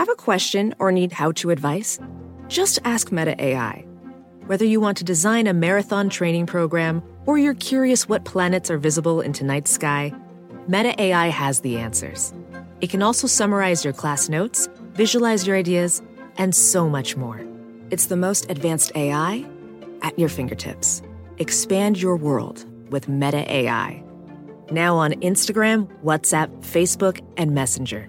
Have a question or need how-to advice? Just ask Meta AI. Whether you want to design a marathon training program or you're curious what planets are visible in tonight's sky, Meta AI has the answers. It can also summarize your class notes, visualize your ideas, and so much more. It's the most advanced AI at your fingertips. Expand your world with Meta AI. Now on Instagram, WhatsApp, Facebook, and Messenger.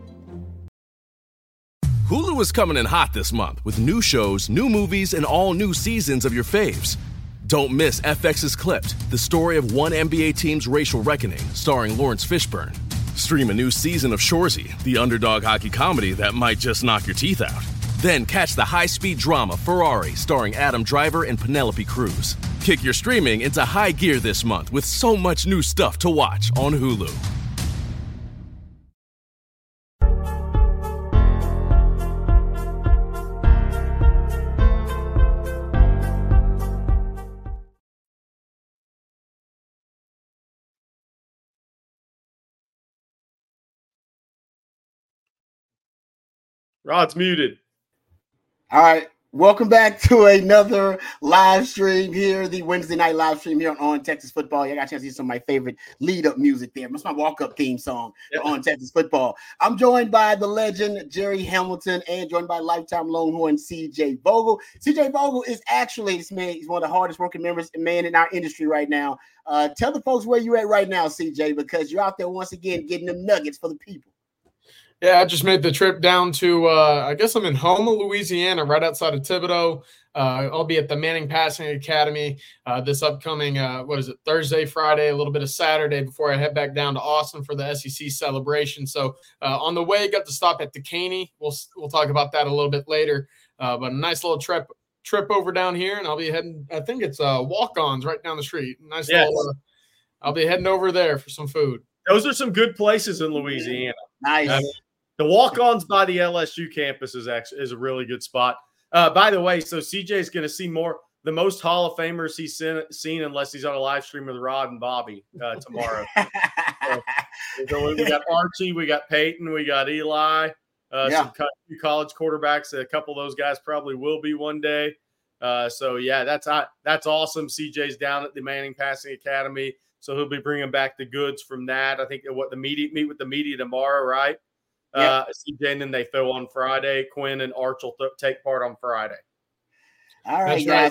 Hulu is coming in hot this month with new shows, new movies, and all new seasons of your faves. Don't miss FX's Clipped, the story of one NBA team's racial reckoning, starring Lawrence Fishburne. Stream a new season of Shoresy, the underdog hockey comedy that might just knock your teeth out. Then catch the high-speed drama Ferrari, starring Adam Driver and Penelope Cruz. Kick your streaming into high gear this month with so much new stuff to watch on Hulu. Rod's muted. All right. Welcome back to another live stream here, the Wednesday night live stream here on Texas Football. I got a chance to see some of my favorite lead-up music there. That's my walk-up theme song on Texas Football. I'm joined by the legend, Jerry Hamilton, and joined by lifetime Longhorn, C.J. Vogel. C.J. Vogel is actually, this man, he's one of the hardest working man in our industry right now. Tell the folks where you're at right now, C.J., because you're out there once again getting them nuggets for the people. Yeah, I just made the trip down to, I guess I'm in Houma, Louisiana, right outside of Thibodaux. I'll be at the Manning Passing Academy this upcoming, Thursday, Friday, a little bit of Saturday before I head back down to Austin for the SEC celebration. So on the way, got to stop at Decaney. We'll talk about that a little bit later. But a nice little trip over down here, and I'll be heading, I think it's Walk-Ons right down the street. I'll be heading over there for some food. Those are some good places in Louisiana. Nice. The Walk-Ons by the LSU campus is a really good spot. By the way, so CJ is going to see the most Hall of Famers he's seen unless he's on a live stream with Rod and Bobby tomorrow. So we got Archie, we got Peyton, we got Eli, some college quarterbacks. A couple of those guys probably will be one day. That's awesome. CJ's down at the Manning Passing Academy, so he'll be bringing back the goods from that. I think meet with the media tomorrow, right? CJ, and then they throw on Friday. Quinn and Arch will take part on Friday. All right, guys.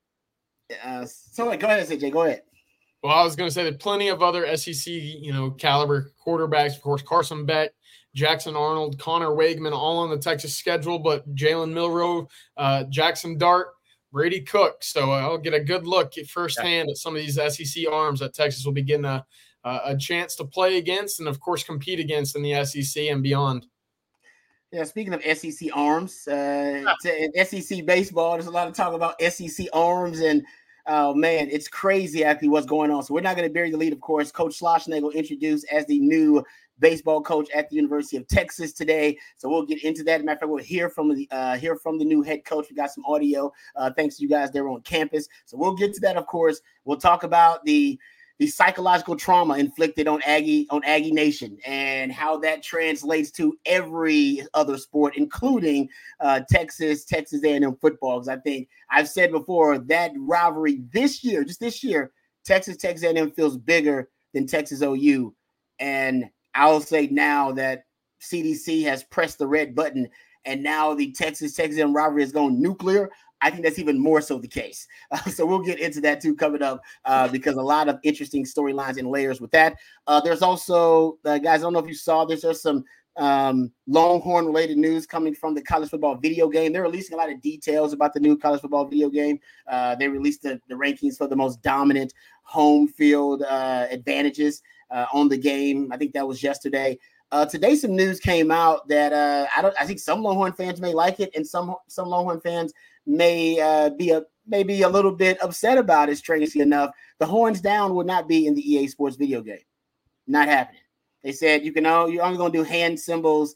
Go ahead, CJ. Go ahead. Well, I was going to say that plenty of other SEC, caliber quarterbacks. Of course, Carson Beck, Jackson Arnold, Connor Wakeman, all on the Texas schedule. But Jalen Milroe, Jackson Dart, Brady Cook. So I'll get a good look firsthand at some of these SEC arms that Texas will be getting a chance to play against and, of course, compete against in the SEC and beyond. Yeah, speaking of SEC arms, in SEC baseball, there's a lot of talk about SEC arms, and, man, it's crazy actually what's going on. So we're not going to bury the lead, of course. Coach Schlossnagle introduced as the new baseball coach at the University of Texas today. So we'll get into that. As a matter of fact, we'll hear from the new head coach. We got some audio thanks to you guys there on campus. So we'll get to that, of course. We'll talk about the psychological trauma inflicted on Aggie Nation and how that translates to every other sport, including Texas A&M football. Because I think I've said before that rivalry this year, Texas A&M feels bigger than Texas OU. And I'll say now that CDC has pressed the red button and now the Texas A&M rivalry is going nuclear. I think that's even more so the case. So we'll get into that too coming up because a lot of interesting storylines and layers with that. There's also, guys, I don't know if you saw this, there's some Longhorn related news coming from the college football video game. They're releasing a lot of details about the new college football video game. They released the rankings for the most dominant home field advantages on the game. I think that was yesterday. Today, some news came out that I think some Longhorn fans may like it, and some Longhorn fans may be a little bit upset about it. Strangely enough, the Horns Down will not be in the EA Sports video game. Not happening. They said you're only going to do hand symbols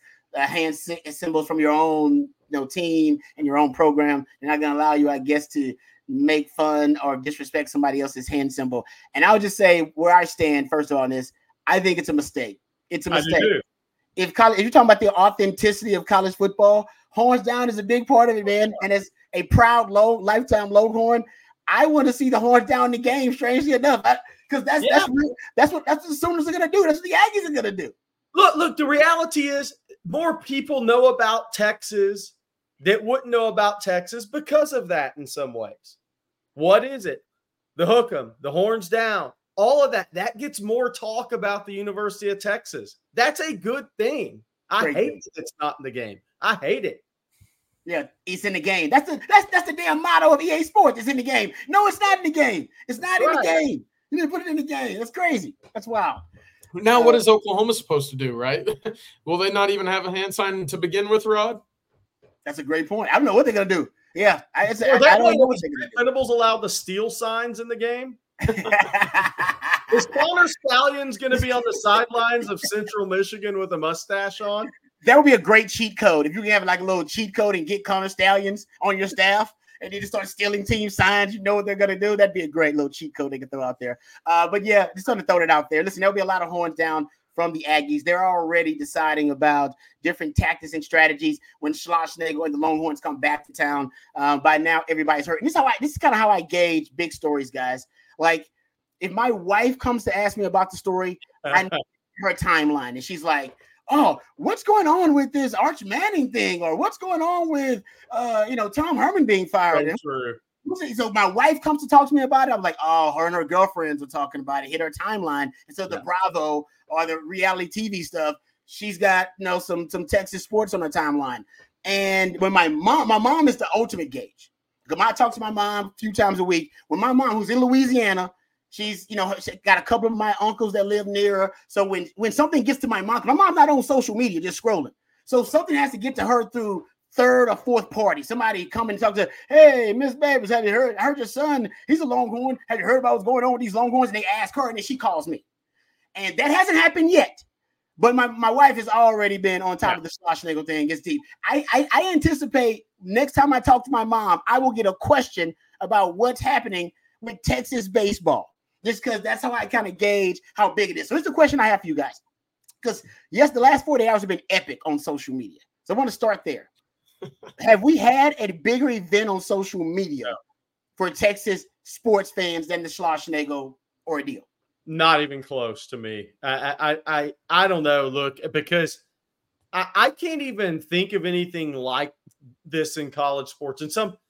from your own team and your own program. They're not going to allow you, I guess, to make fun or disrespect somebody else's hand symbol. And I would just say where I stand first of all on this, I think it's a mistake. It's a mistake. if you're talking about the authenticity of college football, horns down is a big part of it, man. And as a proud lifetime Longhorn, I want to see the horns down in the game. Strangely enough, because that's what the Sooners are going to do. That's what the Aggies are going to do. Look. The reality is, more people know about Texas that wouldn't know about Texas because of that. In some ways, what is it? The hook 'em, the horns down, all of that gets more talk about the University of Texas. That's a good thing. I hate it. It's not in the game. I hate it. Yeah, it's in the game. That's the damn motto of EA Sports. It's in the game. No, it's not in the game. It's not in the game. You need to put it in the game. That's crazy. That's wild. Now, what is Oklahoma supposed to do, right? Will they not even have a hand sign to begin with, Rod? That's a great point. I don't know what they're going to do. Yeah. I don't know what they're going to do. Venables allowed to steal signs in the game? Is Connor Stallions going to be on the sidelines of Central Michigan with a mustache on? That would be a great cheat code. If you can have like a little cheat code and get Connor Stallions on your staff and they just start stealing team signs, you know what they're going to do. That'd be a great little cheat code they could throw out there. But yeah, just going to throw it out there. Listen, there'll be a lot of horns down from the Aggies. They're already deciding about different tactics and strategies when Schlossnagle and the Longhorns come back to town. By now, everybody's hurt. And this is kind of how I gauge big stories, guys. Like, if my wife comes to ask me about the story, I know her timeline, and she's like, oh, what's going on with this Arch Manning thing? Or what's going on with, Tom Herman being fired? So my wife comes to talk to me about it. I'm like, oh, her and her girlfriends are talking about it. Hit her timeline. And so the Bravo or the reality TV stuff, she's got, some Texas sports on her timeline. And when my mom is the ultimate gauge. Because I talk to my mom a few times a week. When my mom, who's in Louisiana, she's, she got a couple of my uncles that live near her. So when something gets to my mom's not on social media, just scrolling. So something has to get to her through third or fourth party. Somebody come and talk to her, hey, Miss Babs, have you heard? I heard your son, he's a Longhorn. Have you heard about what's going on with these Longhorns? And they ask her, and then she calls me. And that hasn't happened yet. But my wife has already been on top of the Schlossnagle thing. It's deep. I anticipate next time I talk to my mom, I will get a question about what's happening with Texas baseball. Just because that's how I kind of gauge how big it is. So here's the question I have for you guys. Because, yes, the last 48 hours have been epic on social media. So I want to start there. Have we had a bigger event on social media for Texas sports fans than the Schlossnagle ordeal? Not even close to me. I don't know. Look, because I can't even think of anything like this in college sports. And some,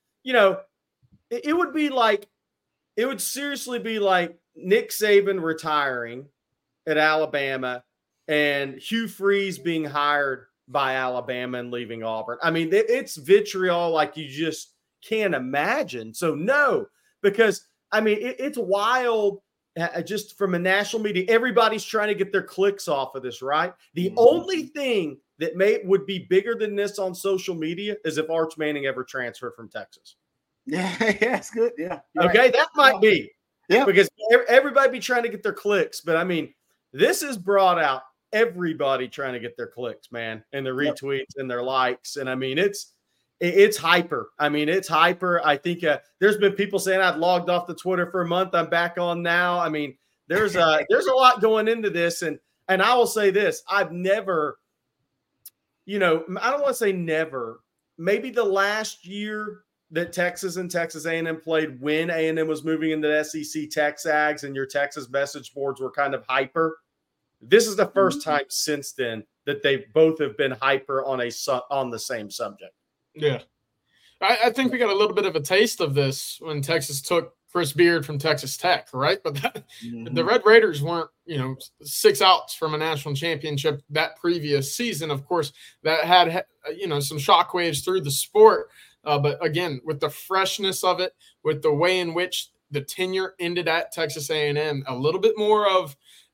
it would be like, it would seriously be like Nick Saban retiring at Alabama and Hugh Freeze being hired by Alabama and leaving Auburn. I mean, it's vitriol like you just can't imagine. So no, because I mean, it's wild. Just from a national media, everybody's trying to get their clicks off of this, right? The only thing that would be bigger than this on social media is if Arch Manning ever transferred from Texas. Yeah, it's good. Yeah. Okay, right. That might be. Yeah. Because everybody be trying to get their clicks. But, I mean, this has brought out everybody trying to get their clicks, man, and their retweets and their likes. And, I mean, it's hyper. I mean, it's hyper. I think there's been people saying I've logged off the Twitter for a month. I'm back on now. I mean, there's a lot going into this. And I will say this. I've never, I don't want to say never. Maybe the last year that Texas and Texas A&M played when A&M was moving into the SEC TexAgs and your Texas message boards were kind of hyper. This is the first time since then that they both have been hyper on the same subject. Yeah. I think we got a little bit of a taste of this when Texas took Chris Beard from Texas Tech, right? But the Red Raiders weren't, 6 outs from a national championship that previous season. Of course, that had, some shockwaves through the sport. But again, with the freshness of it, with the way in which the tenure ended at Texas A&M, a little bit more of,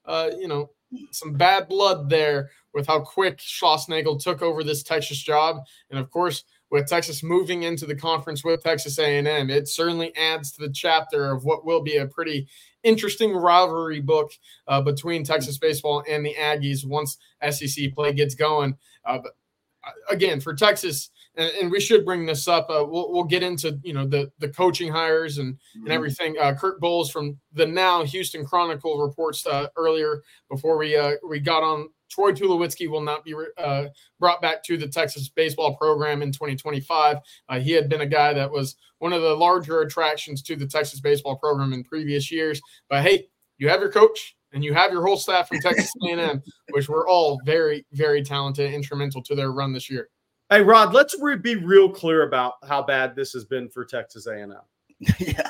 some bad blood there with how quick Schlossnagle took over this Texas job. And of course, with Texas moving into the conference with Texas A&M, it certainly adds to the chapter of what will be a pretty interesting rivalry book between Texas baseball and the Aggies once SEC play gets going. But again, for Texas, and we should bring this up, we'll get into the coaching hires and everything. Kurt Bowles from the now Houston Chronicle reports earlier before we got on Troy Tulowitzki will not be brought back to the Texas baseball program in 2025. He had been a guy that was one of the larger attractions to the Texas baseball program in previous years. But, hey, you have your coach and you have your whole staff from Texas A&M, which were all very, very talented and instrumental to their run this year. Hey, Rod, let's be real clear about how bad this has been for Texas A&M. Yeah.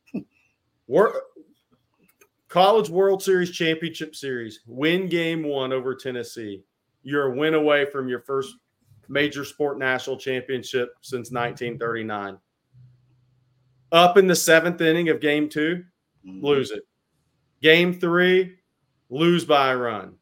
College World Series Championship Series, win game 1 over Tennessee. You're a win away from your first major sport national championship since 1939. Up in the 7th inning of game 2, lose it. Game 3, lose by a run.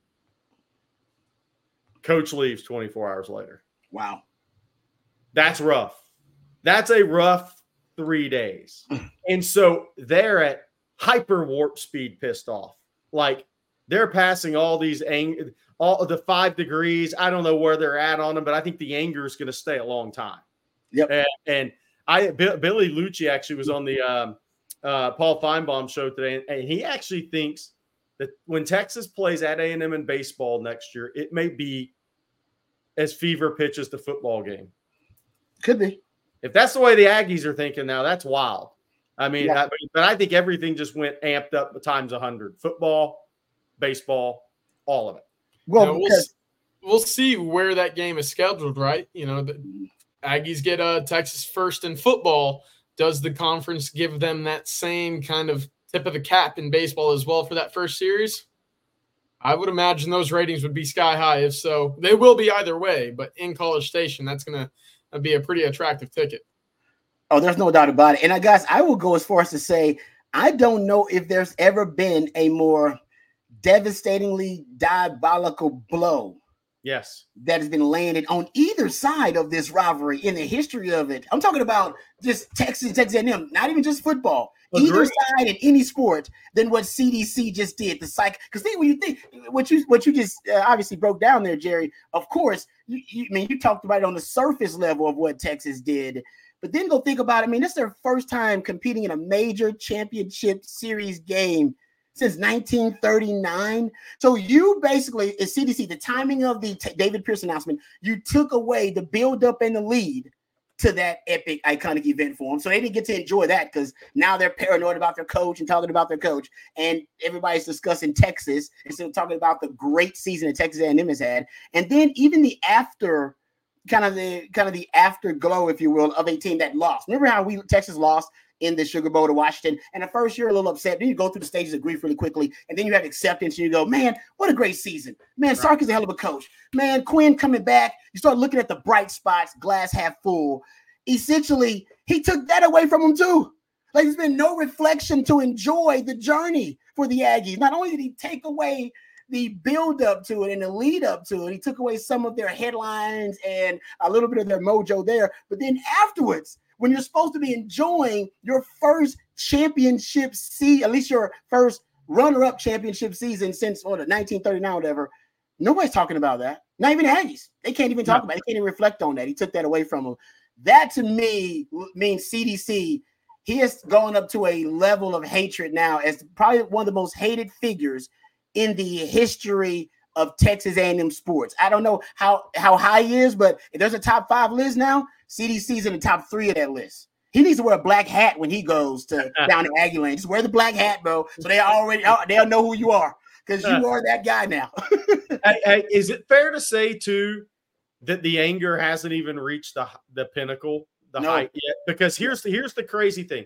Coach leaves 24 hours later. Wow. That's rough. That's a rough 3 days. And so they're at hyper warp speed pissed off. Like they're passing all these all the 5 degrees. I don't know where they're at on them, but I think the anger is going to stay a long time. Yep. And Billy Lucci actually was on the Paul Feinbaum show today, and he actually thinks that when Texas plays at A&M in baseball next year, it may be as fever pitch as the football game. Could be. If that's the way the Aggies are thinking now, that's wild. I mean, Yeah. but I think everything just went amped up times 100. Football, baseball, all of it. Well, we'll see where that game is scheduled, right? You know, the Aggies get Texas first in football. Does the conference give them that same kind of tip of the cap in baseball as well for that first series? I would imagine those ratings would be sky high. If so, they will be either way. But in College Station, that's going to be a pretty attractive ticket. Oh, there's no doubt about it. And guys, I will go as far as to say, I don't know if there's ever been a more devastatingly diabolical blow Yes. that has been landed on either side of this rivalry in the history of it. I'm talking about just Texas A&M, not even just football. Agreed. Either side in any sport than what CDC just did. The psych, because think when you think what you just obviously broke down there, Jerry. Of course, you talked about it on the surface level of what Texas did, but then go think about it. I mean, this is their first time competing in a major championship series game since 1939. So you basically, as CDC, the timing of the David Pierce announcement, you took away the build-up and the lead to that epic, iconic event for them. So they didn't get to enjoy that because now they're paranoid about their coach and talking about their coach. And everybody's discussing Texas instead of talking about the great season that Texas A&M has had. And then even the after, kind of the afterglow, if you will, of a team that lost. Remember how Texas lost in the Sugar Bowl to Washington? And at first you're a little upset. Then you go through the stages of grief really quickly. And then you have acceptance and you go, man, what a great season. Man, Sark is a hell of a coach. Man, Quinn coming back. You start looking at the bright spots, glass half full. Essentially, he took that away from him too. Like there's been no reflection to enjoy the journey for the Aggies. Not only did he take away the build up to it and the lead up to it, he took away some of their headlines and a little bit of their mojo there. But then afterwards, when you're supposed to be enjoying your first championship season, at least your first runner-up championship season since 1939 or whatever, nobody's talking about that. Not even the Aggies. They can't even talk about it. They can't even reflect on that. He took that away from them. That to me means CDC, he has gone up to a level of hatred now as probably one of the most hated figures in the history of Texas A&M sports. I don't know how high he is, but if there's a top 5 list now, CDC's in the top 3 of that list. He needs to wear a black hat when he goes to down to Aggie Lane. Just wear the black hat, bro, so they'll know who you are because you are that guy now. Hey, is it fair to say too that the anger hasn't even reached the pinnacle, height yet? Because here's the crazy thing: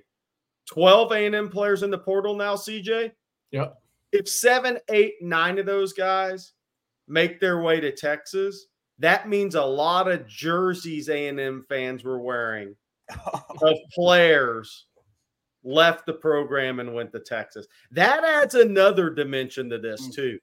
12 A&M players in the portal now. CJ, yep. If 7, 8, 9 of those guys make their way to Texas, that means a lot of jerseys A&M fans were wearing of players left the program and went to Texas. That adds another dimension to this too.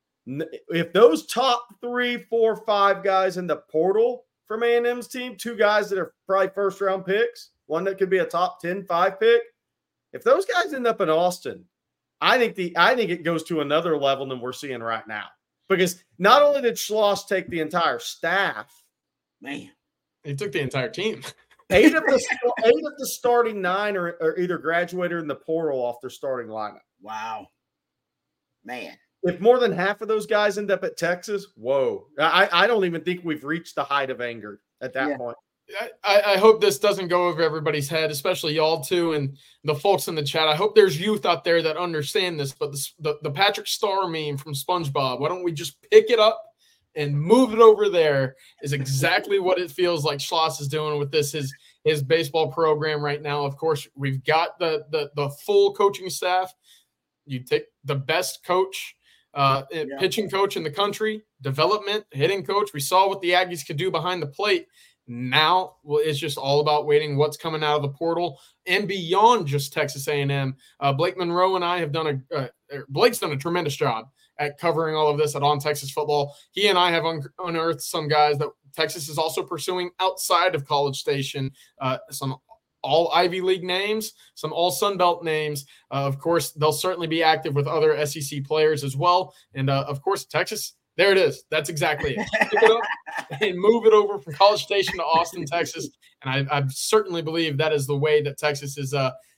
If those top 3, 4, 5 guys in the portal from A&M's team, 2 guys that are probably first-round picks, one that could be a top 10, 5 pick, if those guys end up in Austin, I think it goes to another level than we're seeing right now. Because not only did Schloss take the entire staff, man, he took the entire team. 8 of the starting 9 are either graduated in the portal off their starting lineup. Wow, man. if more than half of those guys end up at Texas, whoa. I don't even think we've reached the height of anger at that point. I hope this doesn't go over everybody's head, especially y'all too, and the folks in the chat. I hope there's youth out there that understand this, but the Patrick Star meme from SpongeBob, why don't we just pick it up and move it over there, is exactly what it feels like Schloss is doing with this, his baseball program right now. Of course, we've got the full coaching staff. You take the best coach, pitching coach in the country, development, hitting coach. We saw what the Aggies could do behind the plate. Now, it's just all about waiting what's coming out of the portal and beyond just Texas A&M. Blake Monroe and I have Blake's done a tremendous job at covering all of this at On Texas Football. He and I have unearthed some guys that Texas is also pursuing outside of College Station, some all Ivy League names, some all Sun Belt names. Of course, they'll certainly be active with other SEC players as well. And, of course, Texas, there it is. That's exactly it. Pick it up and move it over from College Station to Austin, Texas. And I certainly believe that is the way that Texas is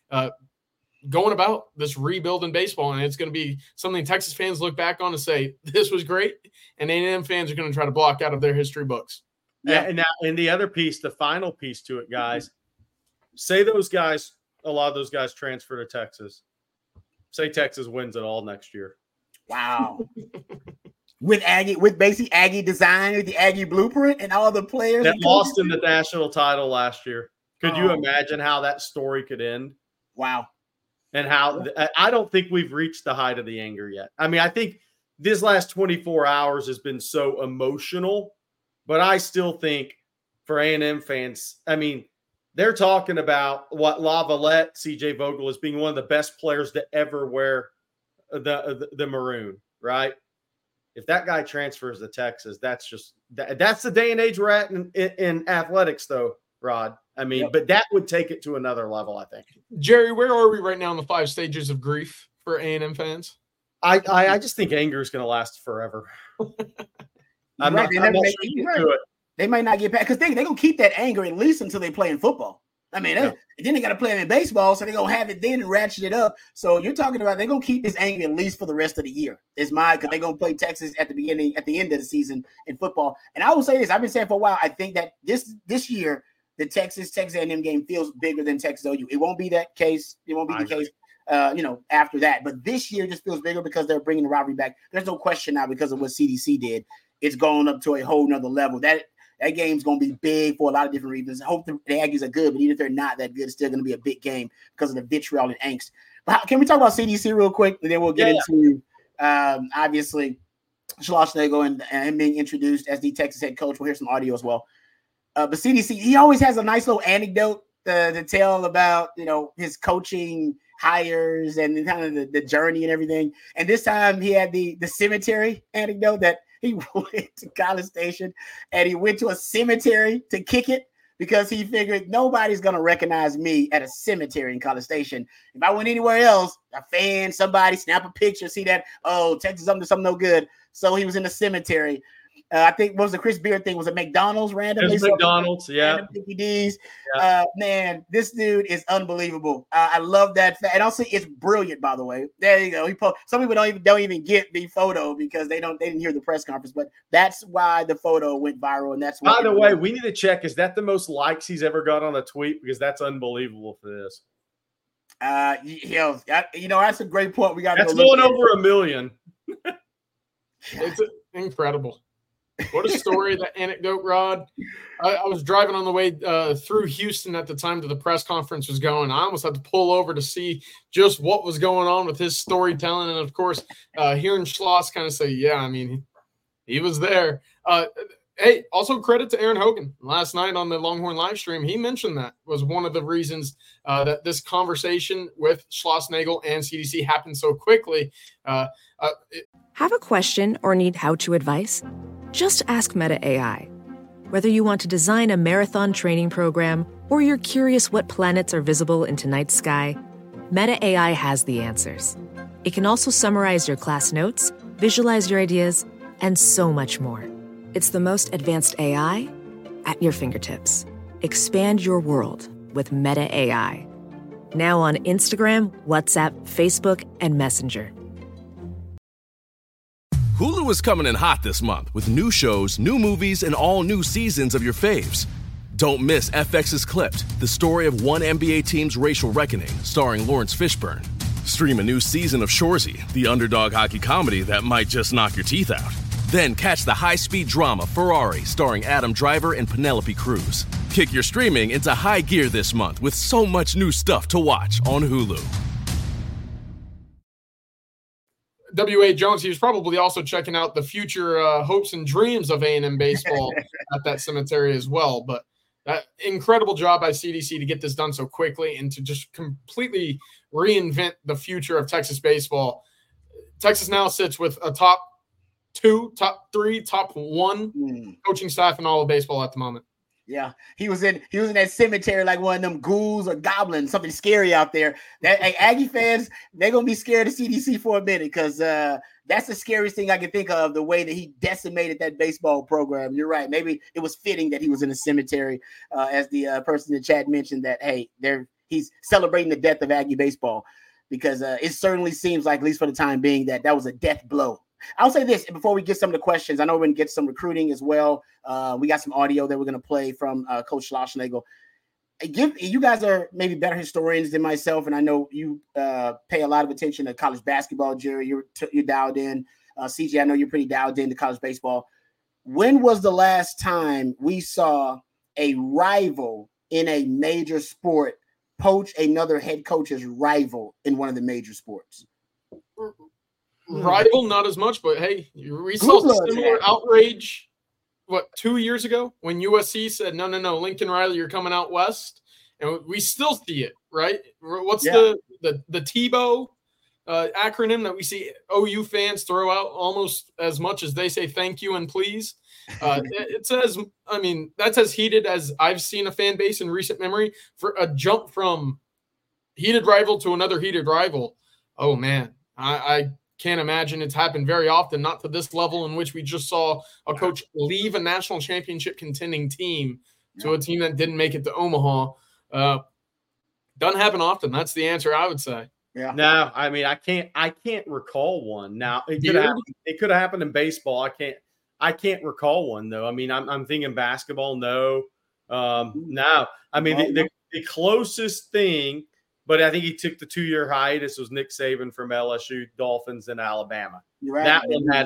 going about this rebuild in baseball. And it's going to be something Texas fans look back on and say, this was great. And A&M fans are going to try to block out of their history books. Yeah. And now, and the other piece, the final piece to it, guys, say those guys, a lot of those guys transfer to Texas. Say Texas wins it all next year. Wow. with basic Aggie design, with the Aggie blueprint and all the players that lost in the national title last year. Could you imagine how that story could end? Wow. And how I don't think we've reached the height of the anger yet. I mean, I think this last 24 hours has been so emotional, but I still think for A&M fans, I mean, they're talking about what Lavalette, CJ Vogel, as being one of the best players to ever wear the maroon, right? If that guy transfers to Texas, that's the day and age we're at in athletics, though, Rod. I mean, but that would take it to another level, I think. Jerry, where are we right now in the 5 stages of grief for A&M fans? I just think anger is going to last forever. I'm not sure to it. They might not get back because they're going to keep that anger at least until they play in football. I mean, then they got to play them in baseball, so they're going to have it then and ratchet it up. So you're talking about they're going to keep this anger at least for the rest of the year. Because they're going to play Texas at the end of the season in football. And I will say this, I've been saying for a while, I think that this year, the Texas A&M game feels bigger than Texas OU. It won't be that case. It won't be the case, after that. But this year just feels bigger because they're bringing the rivalry back. There's no question now because of what CDC did. It's gone up to a whole nother level. That game's going to be big for a lot of different reasons. I hope the Aggies are good, but even if they're not that good, it's still going to be a big game because of the vitriol and angst. But can we talk about CDC real quick? And then we'll get into, obviously, Schloss Nagel and him being introduced as the Texas head coach. We'll hear some audio as well. But CDC, he always has a nice little anecdote to tell about, his coaching hires and kind of the journey and everything. And this time he had the cemetery anecdote that he went to College Station and he went to a cemetery to kick it because he figured nobody's going to recognize me at a cemetery in College Station. If I went anywhere else, a fan, somebody snap a picture, see that, Texas up to something no good. So he was in the cemetery. I think what was the Chris Beard thing? Was it McDonald's randomly? McDonald's, yeah. PPDs. Man, this dude is unbelievable. I love that. And also, it's brilliant, by the way. There you go. Some people don't even get the photo because they didn't hear the press conference, but that's why the photo went viral. And that's why. By the way, we need to check. Is that the most likes he's ever got on a tweet? Because that's unbelievable for this. That's a great point. We got that's going over 1 million. It's incredible. What a story, that anecdote, Rod. I was driving on the way through Houston at the time that the press conference was going. I almost had to pull over to see just what was going on with his storytelling. And, of course, hearing Schloss kind of say, he was there. Hey, also credit to Aaron Hogan. Last night on the Longhorn live stream, he mentioned that was one of the reasons that this conversation with Schloss Nagel and CDC happened so quickly. Have a question or need how-to advice? Just ask Meta AI. Whether you want to design a marathon training program or you're curious what planets are visible in tonight's sky, Meta AI has the answers. It can also summarize your class notes, visualize your ideas, and so much more. It's the most advanced AI at your fingertips. Expand your world with Meta AI. Now on Instagram, WhatsApp, Facebook, and Messenger. Hulu is coming in hot this month with new shows, new movies, and all new seasons of your faves. Don't miss FX's Clipped, the story of one NBA team's racial reckoning, starring Lawrence Fishburne. Stream a new season of Shoresy, the underdog hockey comedy that might just knock your teeth out. Then catch the high-speed drama Ferrari, starring Adam Driver and Penelope Cruz. Kick your streaming into high gear this month with so much new stuff to watch on Hulu. W.A. Jones, he was probably also checking out the future hopes and dreams of A&M baseball at that cemetery as well. But incredible job by CDC to get this done so quickly and to just completely reinvent the future of Texas baseball. Texas now sits with a top 2, top 3, top 1 coaching staff in all of baseball at the moment. Yeah, he was in that cemetery like one of them ghouls or goblins, something scary out there. That Aggie fans, they're gonna be scared of CDC for a minute because that's the scariest thing I can think of. The way that he decimated that baseball program. You're right. Maybe it was fitting that he was in a cemetery, as the person in the chat mentioned that. Hey, he's celebrating the death of Aggie baseball because it certainly seems like, at least for the time being, that was a death blow. I'll say this before we get some of the questions. I know we're going to get some recruiting as well. We got some audio that we're going to play from Coach Schlossnagle. You guys are maybe better historians than myself, and I know you pay a lot of attention to college basketball, Jerry. You're dialed in. CJ, I know you're pretty dialed into college baseball. When was the last time we saw a rival in a major sport poach another head coach's rival in one of the major sports? Rival, not as much, but hey, we saw similar outrage, 2 years ago when USC said, no, Lincoln Riley, you're coming out west. And we still see it, right? What's the Tebow acronym that we see OU fans throw out almost as much as they say thank you and please? It says, I mean, that's as heated as I've seen a fan base in recent memory. For a jump from heated rival to another heated rival. Oh, man, I can't imagine it's happened very often, not to this level in which we just saw a coach leave a national championship contending team to a team that didn't make it to Omaha. Doesn't happen often. That's the answer I would say. Yeah. No, I mean, I can't recall one. Now it could have happened in baseball. I can't recall one though. I mean, I'm thinking basketball. No. No. I mean, the closest thing, but I think he took the 2-year hiatus, was Nick Saban from LSU, Dolphins, and Alabama. Right. That one had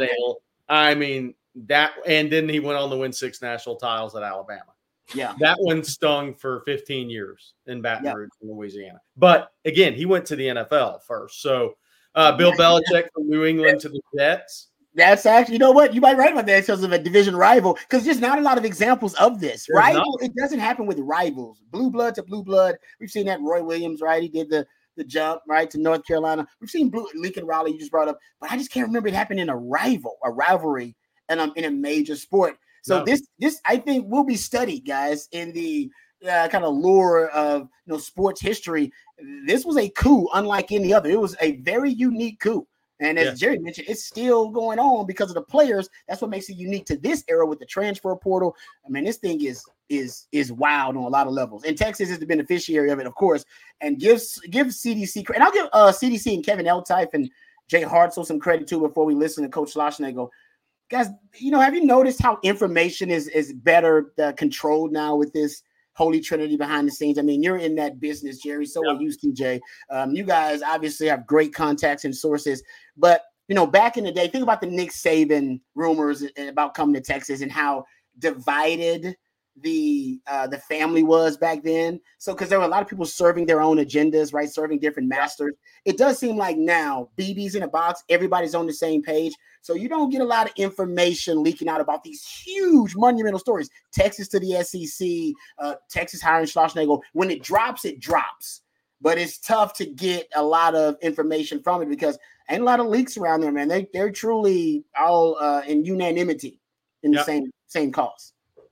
and then he went on to win 6 national titles at Alabama. Yeah. That one stung for 15 years in Baton Rouge, Louisiana. But again, he went to the NFL first. So Bill Belichick from New England to the Jets. That's actually, you know what? You might write about that in terms of a division rival, because there's not a lot of examples of this. Rival, it doesn't happen with rivals. Blue blood to blue blood. We've seen that. Roy Williams, right? He did the jump, right, to North Carolina. We've seen Lincoln Riley, you just brought up, but I just can't remember it happening in a rivalry, and in a major sport. So this I think will be studied, guys, in the kind of lore of sports history. This was a coup unlike any other. It was a very unique coup. And as Jerry mentioned, it's still going on because of the players. That's what makes it unique to this era with the transfer portal. I mean, this thing is wild on a lot of levels. And Texas is the beneficiary of it, of course, and give CDC credit. And I'll give CDC and Kevin Eltife and Jay Hartzell some credit too before we listen to Coach Schlossnagle. Guys, have you noticed how information is better controlled now with this holy trinity behind the scenes? I mean, you're in that business, Jerry. So are you, CJ. You guys obviously have great contacts and sources. But, back in the day, think about the Nick Saban rumors about coming to Texas and how divided the family was back then. So because there were a lot of people serving their own agendas, right? Serving different masters. It does seem like now BB's in a box. Everybody's on the same page. So you don't get a lot of information leaking out about these huge monumental stories. Texas to the SEC, Texas hiring Schlossnagle. When it drops, it drops. But it's tough to get a lot of information from it because ain't a lot of leaks around there, man. They're truly all in unanimity in the same cause.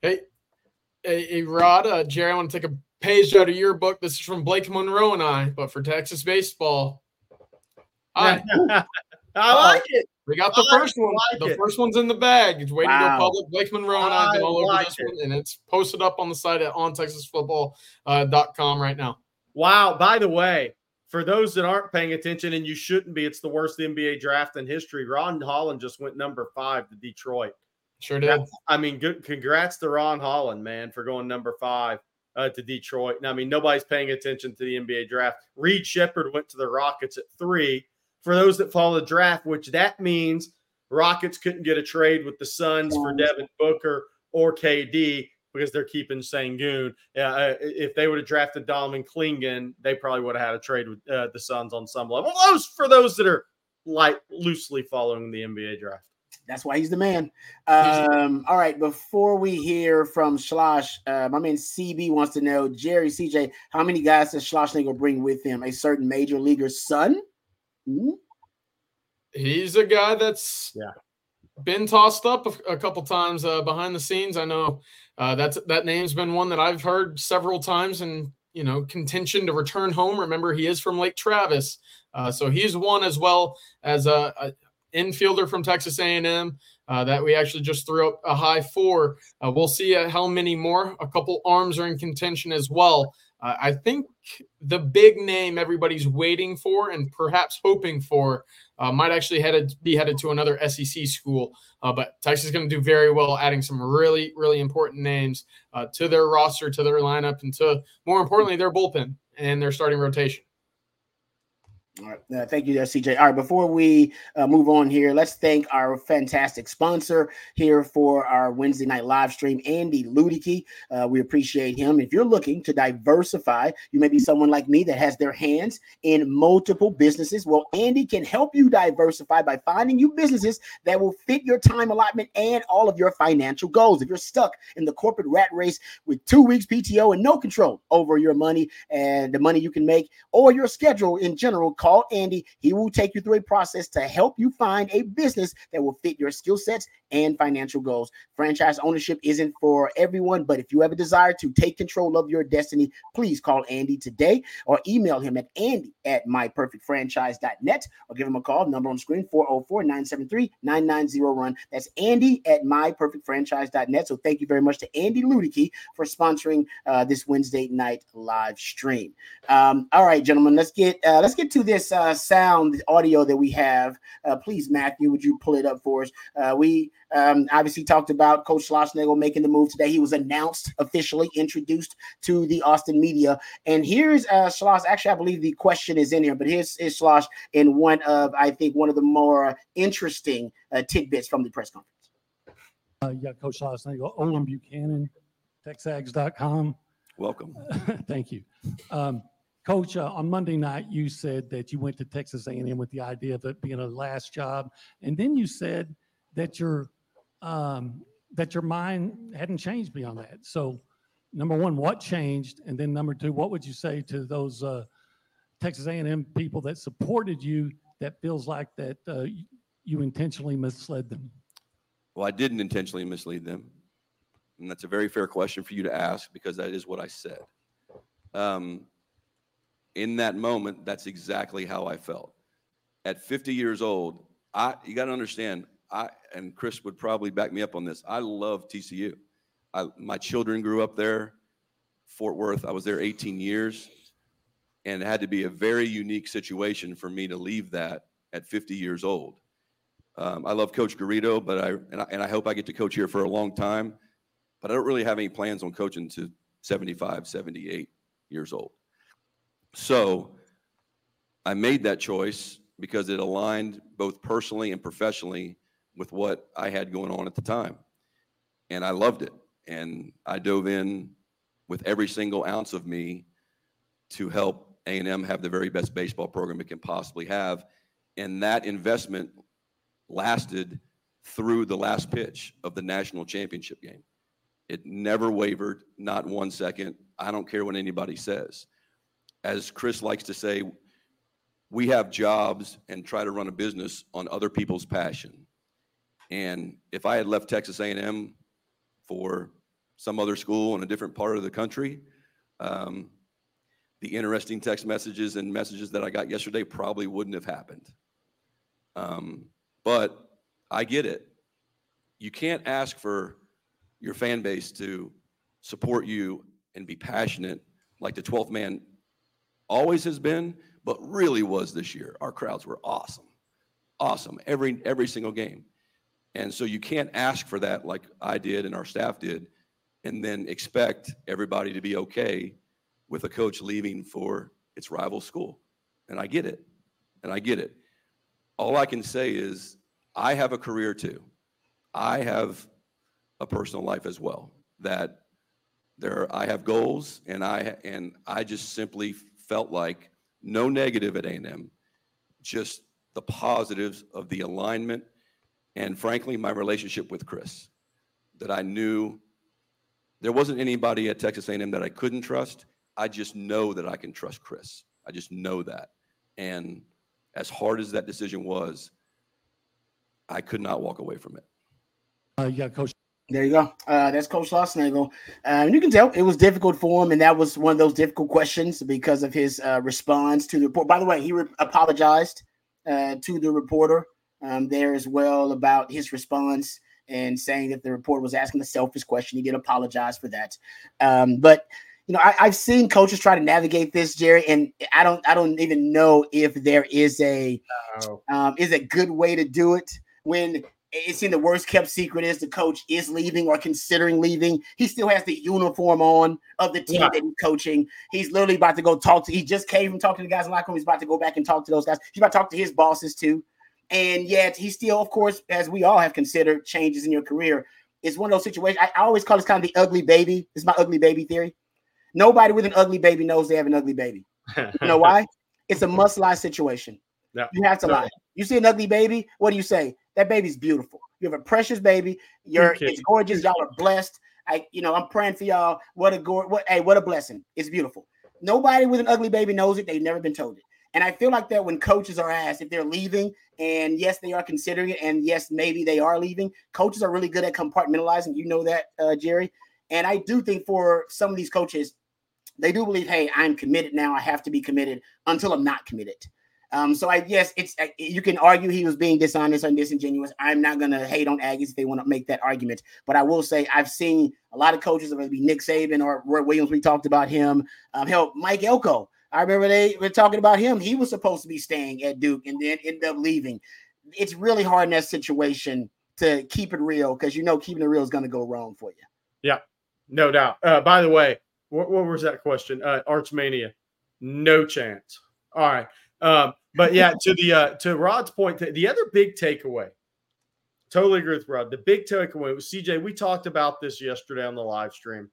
Hey, Rod, Jerry, I want to take a page out of your book. This is from Blake Monroe and I, but for Texas baseball. I like it. We got the first one. The first one's in the bag. It's waiting to go public. Blake Monroe and I have been all over this one, and it's posted up on the site at ontexasfootball.com right now. Wow. By the way, for those that aren't paying attention, and you shouldn't be, it's the worst NBA draft in history. Ron Holland just went number 5 to Detroit. Sure did. I mean, good. Congrats to Ron Holland, man, for going number 5 to Detroit. And I mean, nobody's paying attention to the NBA draft. Reed Shepherd went to the Rockets at 3. For those that follow the draft, which that means Rockets couldn't get a trade with the Suns for Devin Booker or KD because they're keeping Sengun. If they would have drafted Donovan Clingan, they probably would have had a trade with the Suns on some level. For those that are loosely following the NBA draft. That's why he's the man. All right, before we hear from Schloss, my man CB wants to know, Jerry, CJ, how many guys does Schlossnagle bring with him? A certain major leaguer's son? Mm-hmm. He's a guy that's been tossed up a couple times behind the scenes. I know that name's been one that I've heard several times and, contention to return home. Remember, he is from Lake Travis. So he's one as well as a infielder from Texas A&M that we actually just threw up a high for. We'll see how many more. A couple arms are in contention as well. I think the big name everybody's waiting for and perhaps hoping for might actually be headed to another SEC school. But Texas is going to do very well adding some really, really important names to their roster, to their lineup, and to, more importantly, their bullpen and their starting rotation. All right. Thank you there, CJ. All right. Before we move on here, let's thank our fantastic sponsor here for our Wednesday night live stream, Andy Ludicky. We appreciate him. If you're looking to diversify, you may be someone like me that has their hands in multiple businesses. Well, Andy can help you diversify by finding you businesses that will fit your time allotment and all of your financial goals. If you're stuck in the corporate rat race with 2 weeks PTO and no control over your money and the money you can make or your schedule in general, call Andy. He will take you through a process to help you find a business that will fit your skill sets and financial goals. Franchise ownership isn't for everyone, but if you have a desire to take control of your destiny, please call Andy today or email him at andy@myperfectfranchise.net or give him a call. Number on screen, 404-973-9901. That's andy@myperfectfranchise.net. So thank you very much to Andy Ludicky for sponsoring this Wednesday night live stream. All right, gentlemen, let's get to this sound audio that we have. Please, Matthew, would you pull it up for us? We obviously talked about Coach Schlossnagle making the move today. He was announced, officially introduced to the Austin media. And here's Schloss. Actually, I believe the question is in here, but here's Schloss in one of the more interesting tidbits from the press conference. Coach Schlossnagle, Olin Buchanan, TexAgs.com. Welcome. Thank you. Coach, on Monday night, you said that you went to Texas A&M with the idea of it being a last job. And then you said that your mind hadn't changed beyond that. So, number one, what changed? And then number two, what would you say to those Texas A&M people that supported you that feels like that you intentionally misled them? Well, I didn't intentionally mislead them. And that's a very fair question for you to ask because that is what I said. In that moment, that's exactly how I felt. At 50 years old, you got to understand, and Chris would probably back me up on this, I love TCU. My children grew up there, Fort Worth. I was there 18 years, and it had to be a very unique situation for me to leave that at 50 years old. I love Coach Garrido, but I hope I get to coach here for a long time, but I don't really have any plans on coaching to 75, 78 years old. So I made that choice because it aligned both personally and professionally with what I had going on at the time. And I loved it. And I dove in with every single ounce of me to help A&M have the very best baseball program it can possibly have. And that investment lasted through the last pitch of the national championship game. It never wavered, not 1 second. I don't care what anybody says. As Chris likes to say, we have jobs and try to run a business on other people's passion. And if I had left Texas A&M for some other school in a different part of the country, the interesting text messages and messages that I got yesterday probably wouldn't have happened. But I get it. You can't ask for your fan base to support you and be passionate like the 12th man always has been, but really was this year. Our crowds were awesome. Awesome. Every single game. And so you can't ask for that like I did and our staff did, and then expect everybody to be okay with a coach leaving for its rival school. And I get it. All I can say is I have a career too. I have a personal life as well. That I have goals, and I just simply felt like no negative at A&M, just the positives of the alignment and, frankly, my relationship with Chris, that I knew there wasn't anybody at Texas A&M that I couldn't trust. I just know that I can trust Chris. I just know that. And as hard as that decision was, I could not walk away from it. Yeah, Coach. There you go. That's Coach Schlossnagle. You can tell it was difficult for him, and that was one of those difficult questions because of his response to the report. By the way, he apologized to the reporter there as well about his response and saying that the reporter was asking a selfish question. He did apologize for that. But I've seen coaches try to navigate this, Jerry, and I don't even know if there is a good way to do it when it seems the worst kept secret is the coach is leaving or considering leaving. He still has the uniform on of the team that he's coaching. He's literally about to go he just came from talking to the guys in the locker room. He's about to go back and talk to those guys. He's about to talk to his bosses too. And yet he still, of course, as we all have considered changes in your career, is one of those situations. I always call this kind of the ugly baby. This is my ugly baby theory. Nobody with an ugly baby knows they have an ugly baby. You know why? It's a must-lie situation. Yeah. You have to lie. You see an ugly baby, what do you say? That baby's beautiful. You have a precious baby. It's gorgeous. Y'all are blessed. I'm praying for y'all. What a blessing. It's beautiful. Nobody with an ugly baby knows it. They've never been told it. And I feel like that when coaches are asked if they're leaving, and yes, they are considering it, and yes, maybe they are leaving. Coaches are really good at compartmentalizing. You know that, Jerry. And I do think for some of these coaches, they do believe, hey, I'm committed now. I have to be committed until I'm not committed. You can argue he was being dishonest and disingenuous. I'm not going to hate on Aggies if they want to make that argument. But I will say I've seen a lot of coaches, whether it be Nick Saban or Roy Williams, we talked about him. Mike Elko. I remember they were talking about him. He was supposed to be staying at Duke and then ended up leaving. It's really hard in that situation to keep it real because keeping it real is going to go wrong for you. Yeah, no doubt. By the way, what was that question? Archmania, no chance. All right. But yeah, to Rod's point, the other big takeaway, totally agree with Rod. The big takeaway was CJ. We talked about this yesterday on the live stream.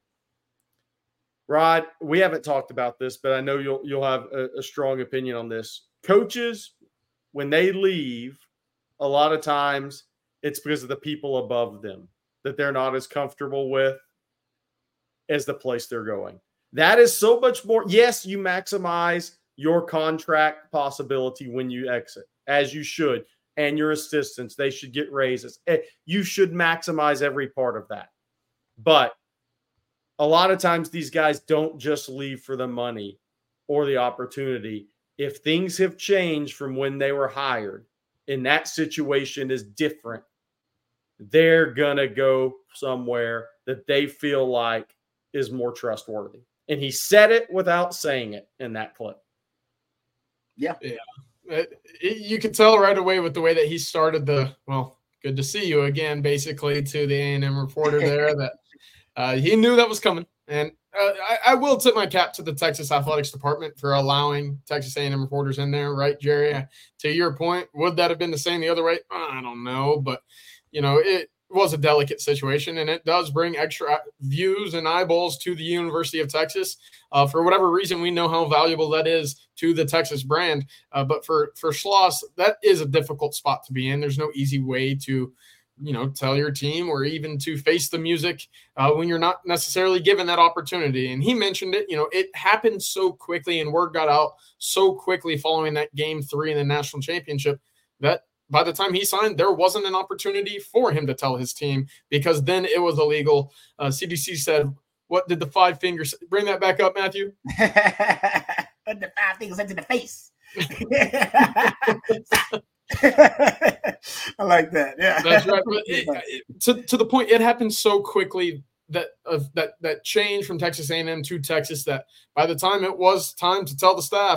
Rod, we haven't talked about this, but I know you'll have a strong opinion on this. Coaches, when they leave, a lot of times it's because of the people above them that they're not as comfortable with as the place they're going. That is so much more. Yes, you maximize your contract possibility when you exit, as you should, and your assistants, they should get raises. You should maximize every part of that. But a lot of times these guys don't just leave for the money or the opportunity. If things have changed from when they were hired and that situation is different, they're going to go somewhere that they feel like is more trustworthy. And he said it without saying it in that clip. Yeah. You can tell right away with the way that he started good to see you again, basically, to the A&M reporter there that he knew that was coming. And I will tip my cap to the Texas Athletics Department for allowing Texas A&M reporters in there, right, Jerry? To your point, would that have been the same the other way? I don't know, but, it was a delicate situation, and it does bring extra views and eyeballs to the University of Texas. For whatever reason, we know how valuable that is to the Texas brand. But for Schloss, that is a difficult spot to be in. There's no easy way to, tell your team or even to face the music when you're not necessarily given that opportunity. And he mentioned it, it happened so quickly and word got out so quickly following that Game 3 in the national championship that by the time he signed, there wasn't an opportunity for him to tell his team because then it was illegal. CDC said, what did the 5 fingers – bring that back up, Matthew? Put the 5 fingers into the face. I like that. Yeah, that's right. But to the point, it happened so quickly that change from Texas A&M to Texas that by the time it was time to tell the staff,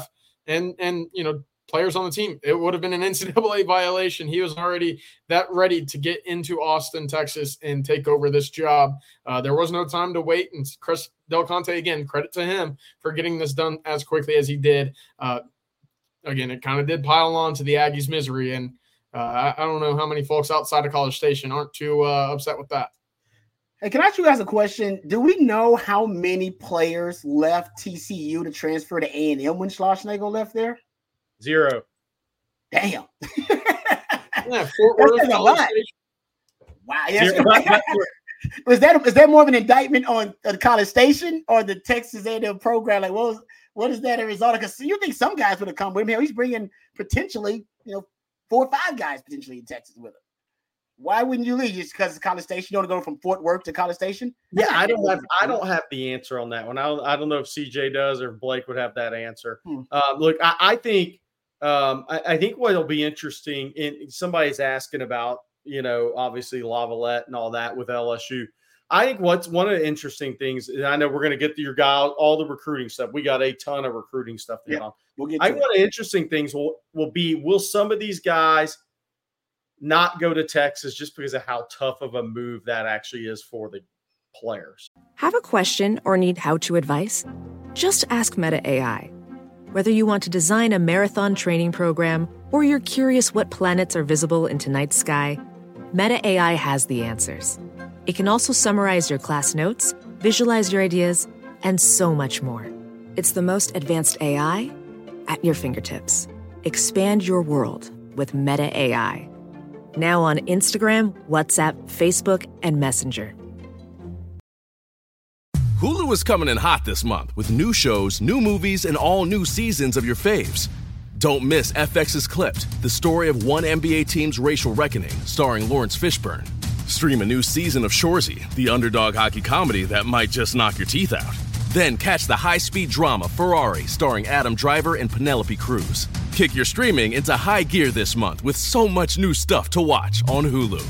and players on the team. It would have been an NCAA violation. He was already that ready to get into Austin, Texas, and take over this job. There was no time to wait. And Chris Del Conte, again, credit to him for getting this done as quickly as he did. Again, it kind of did pile on to the Aggies' misery. And I don't know how many folks outside of College Station aren't too upset with that. Hey, can I ask you guys a question? Do we know how many players left TCU to transfer to A&M when Schlossnagle left there? 0. Damn. Yeah, Fort Worth, a lot. Wow. Yes. Is that more of an indictment on College Station or the Texas A&M program? Like, what is that a result of? Because you think some guys would have come with him. He's bringing potentially, 4 or 5 guys potentially in Texas with him. Why wouldn't you leave? Just because College Station? You don't go from Fort Worth to College Station? Yeah, I don't have the answer on that one. I don't know if CJ does or if Blake would have that answer. Look, I think what'll be interesting, and somebody's asking about, obviously Lavalette and all that with LSU. I think what's one of the interesting things, and I know we're going to get to your guy, all the recruiting stuff. We got a ton of recruiting stuff to get on. We'll get I think one of the interesting things will be, will some of these guys not go to Texas just because of how tough of a move that actually is for the players? Have a question or need how-to advice? Just ask Meta AI. Whether you want to design a marathon training program or you're curious what planets are visible in tonight's sky, Meta AI has the answers. It can also summarize your class notes, visualize your ideas, and so much more. It's the most advanced AI at your fingertips. Expand your world with Meta AI. Now on Instagram, WhatsApp, Facebook, and Messenger. Hulu is coming in hot this month with new shows, new movies, and all new seasons of your faves. Don't miss FX's Clipped, the story of one NBA team's racial reckoning, starring Lawrence Fishburne. Stream a new season of Shoresy, the underdog hockey comedy that might just knock your teeth out. Then catch the high-speed drama Ferrari, starring Adam Driver and Penelope Cruz. Kick your streaming into high gear this month with so much new stuff to watch on Hulu.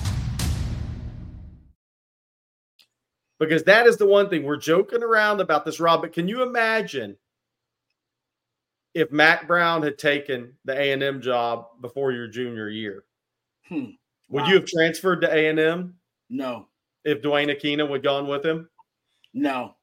Because that is the one thing. We're joking around about this, Rob, but can you imagine if Mack Brown had taken the A&M job before your junior year? Would you have transferred to A&M? No. If Dwayne Aquino would gone with him? No.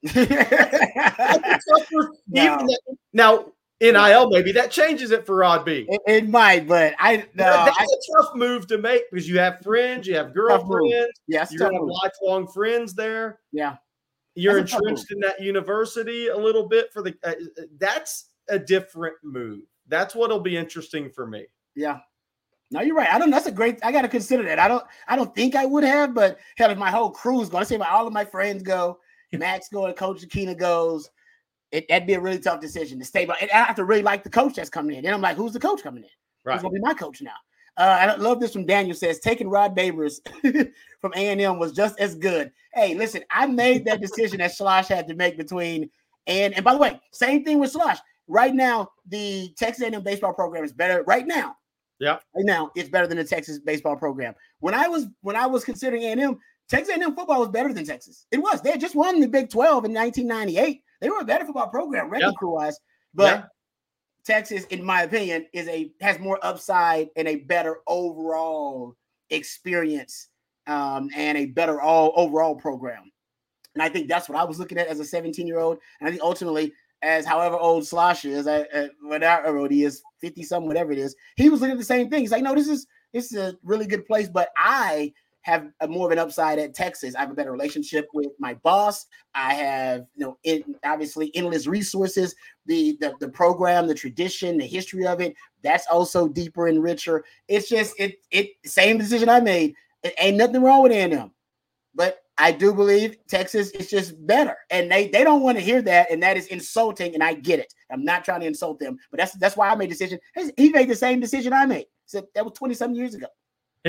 Now, NIL, maybe that changes it for Rod B. It might, but that's a tough move to make because you have friends, you have girlfriends, yes, you're gonna have lifelong friends there. Yeah, you're entrenched in that university a little bit for the. That's a different move. That's what'll be interesting for me. Yeah. No, you're right. That's a great. I got to consider that. I don't think I would have, but hell, if my whole crew's going, say all of my friends go, Max go, and Coach Aquino goes. That'd be a really tough decision to stay. But I have to really like the coach that's coming in. Then I'm like, who's the coach coming in? Right. Who's going to be my coach now? I love this from Daniel says, taking Rod Babers from A&M was just as good. Hey, listen, I made that decision that Schloss had to make between and by the way, same thing with Schloss. Right now, the Texas A&M baseball program is better. Right now, right now, it's better than the Texas baseball program. When I was considering A&M, Texas A&M football was better than Texas. It was. They had just won the Big 12 in 1998. They were a better football program, record crew-wise, but Texas, in my opinion, has more upside and a better overall experience and a better overall program. And I think that's what I was looking at as a 17-year-old. And I think ultimately, as however old Slosh is, whatever old he is, 50-something, whatever it is, he was looking at the same thing. He's like, no, this is a really good place, but I have more of an upside at Texas. I have a better relationship with my boss. I have, obviously endless resources. The program, the tradition, the history of it, that's also deeper and richer. It's just same decision I made. It ain't nothing wrong with A&M, but I do believe Texas is just better, and they don't want to hear that, and that is insulting. And I get it. I'm not trying to insult them, but that's why I made a decision. He made the same decision I made. So that was 20-something years ago.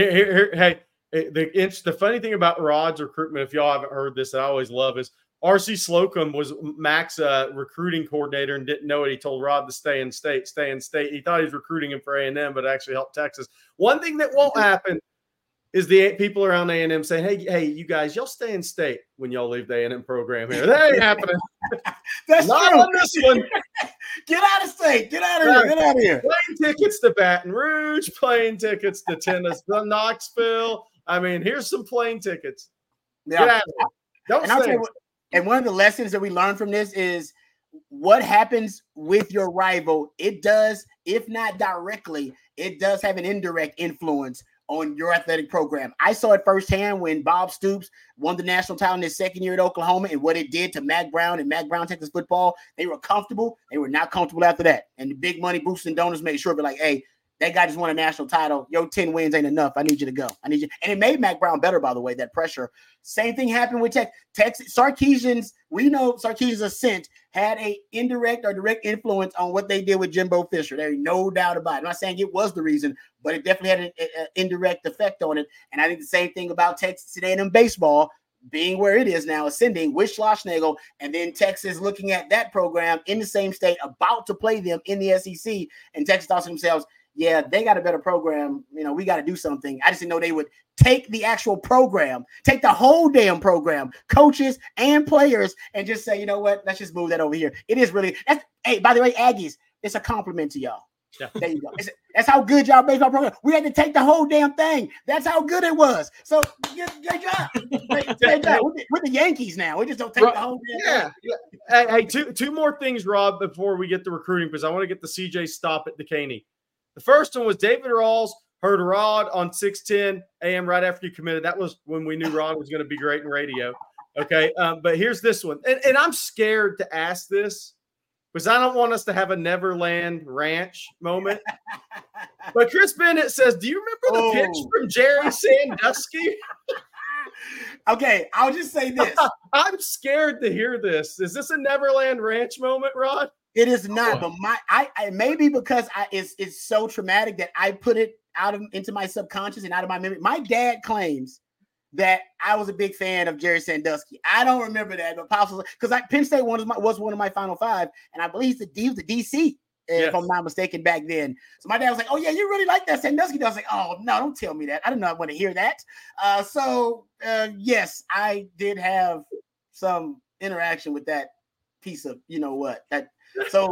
Hey. The funny thing about Rod's recruitment, if y'all haven't heard this, that I always love is R.C. Slocum was Mac's recruiting coordinator and didn't know it. He told Rod to stay in state. He thought he was recruiting him for A&M, but actually helped Texas. One thing that won't happen is the people around A&M saying, hey, you guys, y'all stay in state when y'all leave the A&M program here. That ain't happening. That's not true. on this one. Get out of state. Get out of here. Get out of here. Plane tickets to Baton Rouge, plane tickets to Tennessee, Knoxville. I mean, here's some plane tickets. Yeah. Get out of here. Don't And I'll say tell you what, and one of the lessons that we learned from this is what happens with your rival. It does, if not directly, it does have an indirect influence on your athletic program. I saw it firsthand when Bob Stoops won the national title in his second year at Oklahoma and what it did to Mack Brown and Mack Brown Texas football. They were comfortable. They were not comfortable after that. And the big money boosting donors made sure, but like, hey, that guy just won a national title. Yo, 10 wins ain't enough. I need you to go. I need you. And it made Mack Brown better, by the way, that pressure. Same thing happened with Texas. Sarkisian's, we know Sarkisian's ascent had a indirect or direct influence on what they did with Jimbo Fisher. There's no doubt about it. I'm not saying it was the reason, but it definitely had an indirect effect on it. And I think the same thing about Texas A&M baseball being where it is now, ascending with Schlossnagle, and then Texas looking at that program in the same state, about to play them in the SEC, and Texas thought to themselves, yeah, they got a better program. You know, we got to do something. I just didn't know they would take the actual program, take the whole damn program, coaches and players, and just say, you know what, let's just move that over here. It is really, hey, by the way, Aggies, it's a compliment to y'all. Yeah. There you go. That's how good y'all baseball program. We had to take the whole damn thing. That's how good it was. So good job. Great job. With the Yankees now. We just don't take the whole damn thing. Yeah. Hey, two more things, Rob, before we get to recruiting, because I want to get the CJ stop at Dekaney. The first one was David Rawls heard Rod on 610 AM right after you committed. That was when we knew Rod was going to be great in radio. Okay, but here's this one. And I'm scared to ask this because I don't want us to have a Neverland Ranch moment. But Chris Bennett says, do you remember the pitch from Jerry Sandusky? Okay, I'll just say this. I'm scared to hear this. Is this a Neverland Ranch moment, Rod? It is not, but I maybe because it's so traumatic that I put it into my subconscious and out of my memory. My dad claims that I was a big fan of Jerry Sandusky. I don't remember that, but possibly because Penn State was one of my Final Five, and I believe he was the DC, if I'm not mistaken, back then. So my dad was like, "Oh yeah, you really like that Sandusky?" I was like, "Oh no, don't tell me that. I did not want to hear that." Yes, I did have some interaction with that piece of that. So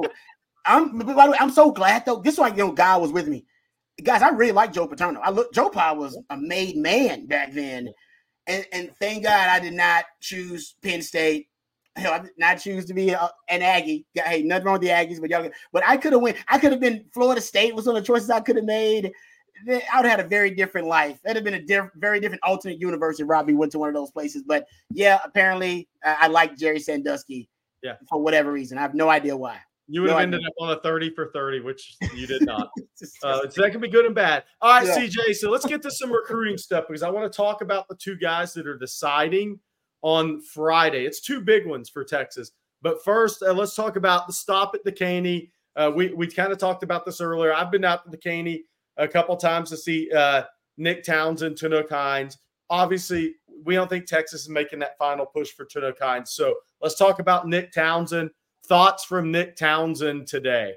I'm so glad though. This one, God was with me. Guys, I really like Joe Paterno. Joe Pa was a made man back then. And thank God I did not choose Penn State. Hell, I did not choose to be an Aggie. Hey, nothing wrong with the Aggies, but I could have went. I could have been Florida State was one of the choices I could have made. I would have had a very different life. That'd have been a very different alternate universe if Robbie went to one of those places. But yeah, apparently I like Jerry Sandusky. Yeah, for whatever reason. I have no idea why. You would have ended up on a 30 for 30, which you did not. So that can be good and bad. All right, yeah. CJ, so let's get to some recruiting stuff because I want to talk about the two guys that are deciding on Friday. It's two big ones for Texas. But first, let's talk about the stop at Dekaney. We kind of talked about this earlier. I've been out to Dekaney a couple times to see Nick Townsend, Tanook Hines. Obviously, we don't think Texas is making that final push for Tanook Hines. So let's talk about Nick Townsend. Thoughts from Nick Townsend today?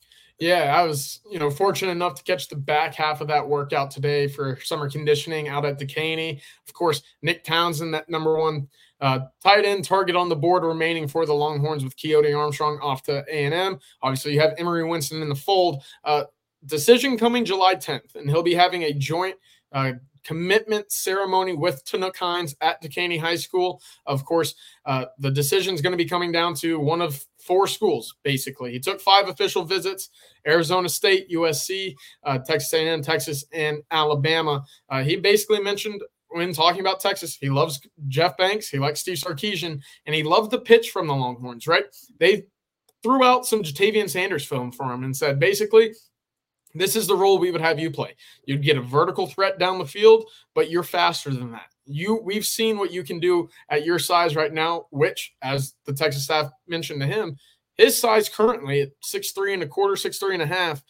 Yeah, I was, fortunate enough to catch the back half of that workout today for summer conditioning out at Dekaney. Of course, Nick Townsend, that number one tight end target on the board remaining for the Longhorns with Keody Armstrong off to A&M. Obviously, you have Emory Winston in the fold. Decision coming July 10th, and he'll be having a joint commitment ceremony with Tanook Hines at Dekaney High School. Of course, the decision is going to be coming down to one of four schools, basically. He took 5 official visits: Arizona State, USC, Texas A&M, Texas, and Alabama. He basically mentioned when talking about Texas, he loves Jeff Banks, he likes Steve Sarkisian, and he loved the pitch from the Longhorns, right? They threw out some Jatavian Sanders film for him and said, basically, this is the role we would have you play. You'd get a vertical threat down the field, but you're faster than that. We've seen what you can do at your size right now, which, as the Texas staff mentioned to him, his size currently at 6'3 1/4, 6'3 1/2,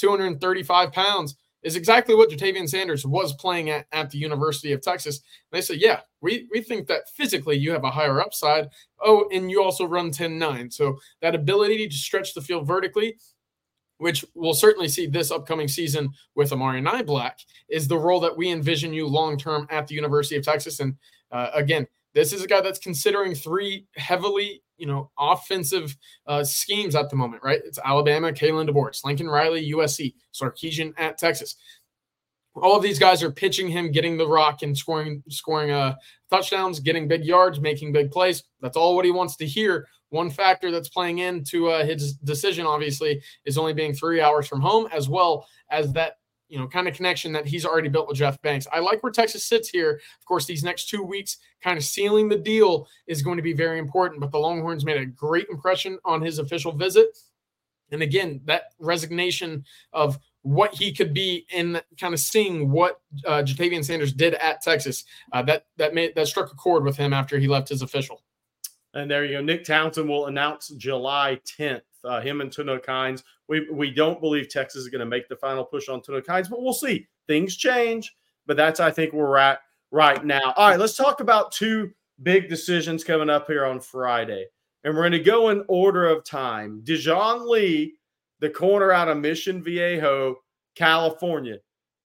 235 pounds is exactly what Jatavian Sanders was playing at the University of Texas. And they said, yeah, we think that physically you have a higher upside. Oh, and you also run 10.9. So that ability to stretch the field vertically, which we'll certainly see this upcoming season with Amari Niblack, is the role that we envision you long-term at the University of Texas. And again, This is a guy that's considering 3 heavily, offensive schemes at the moment, right? It's Alabama, Kalen DeBoer, Lincoln Riley, USC, Sarkisian at Texas. All of these guys are pitching him, getting the rock and scoring touchdowns, getting big yards, making big plays. That's all what he wants to hear. One factor that's playing into his decision, obviously, is only being 3 hours from home, as well as that kind of connection that he's already built with Jeff Banks. I like where Texas sits here. Of course, these next 2 weeks, kind of sealing the deal is going to be very important, but the Longhorns made a great impression on his official visit. And again, that resignation of what he could be in kind of seeing what Ja'Tavion Sanders did at Texas, that struck a chord with him after he left his official. And there you go. Nick Townsend will announce July 10th, him and Tanook Hines. We don't believe Texas is going to make the final push on Tanook Hines, but we'll see. Things change, but that's, I think, where we're at right now. All right, let's talk about 2 big decisions coming up here on Friday. And we're going to go in order of time. Dijon Lee, the corner out of Mission Viejo, California.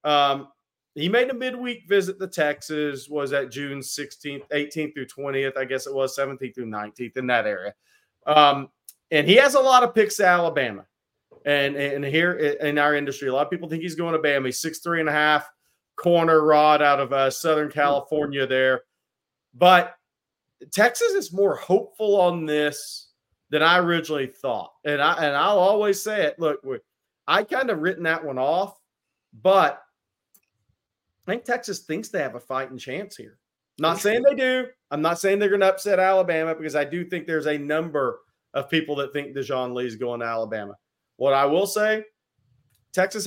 He made a midweek visit to Texas, was at June 16th, 18th through 20th, I guess it was 17th through 19th, in that area. And he has a lot of picks to Alabama. And here in our industry, a lot of people think he's going to Bama. He's 6'3.5", corner rod out of Southern California there. But Texas is more hopeful on this than I originally thought. And I'll always say it. Look, I kind of written that one off, but I think Texas thinks they have a fighting chance here. Not saying they do. I'm not saying they're going to upset Alabama, because I do think there's a number of people that think Dijon Lee is going to Alabama. What I will say, Texas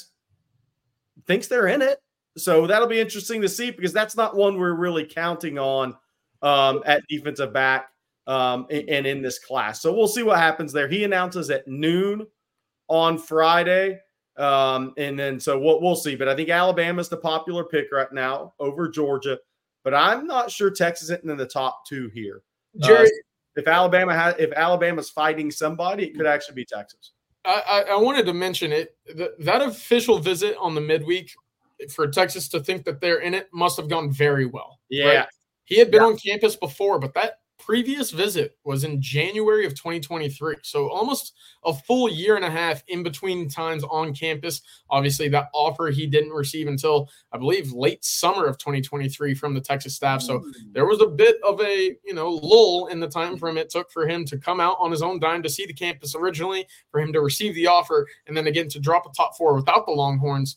thinks they're in it. So that'll be interesting to see, because that's not one we're really counting on at defensive back and in this class. So we'll see what happens there. He announces at noon on Friday. And then so we'll see. But I think Alabama's the popular pick right now over Georgia. But I'm not sure Texas isn't in the top 2 here. Jerry, if Alabama's fighting somebody, it could actually be Texas. I wanted to mention it. That official visit on the midweek for Texas to think that they're in it must have gone very well. Yeah. Right? He had been on campus before, but that previous visit was in January of 2023. So almost a full year and a half in between times on campus. Obviously, that offer he didn't receive until, I believe, late summer of 2023 from the Texas staff. So there was a bit of a, lull in the time frame it took for him to come out on his own dime to see the campus originally, for him to receive the offer, and then again to drop a top 4 without the Longhorns.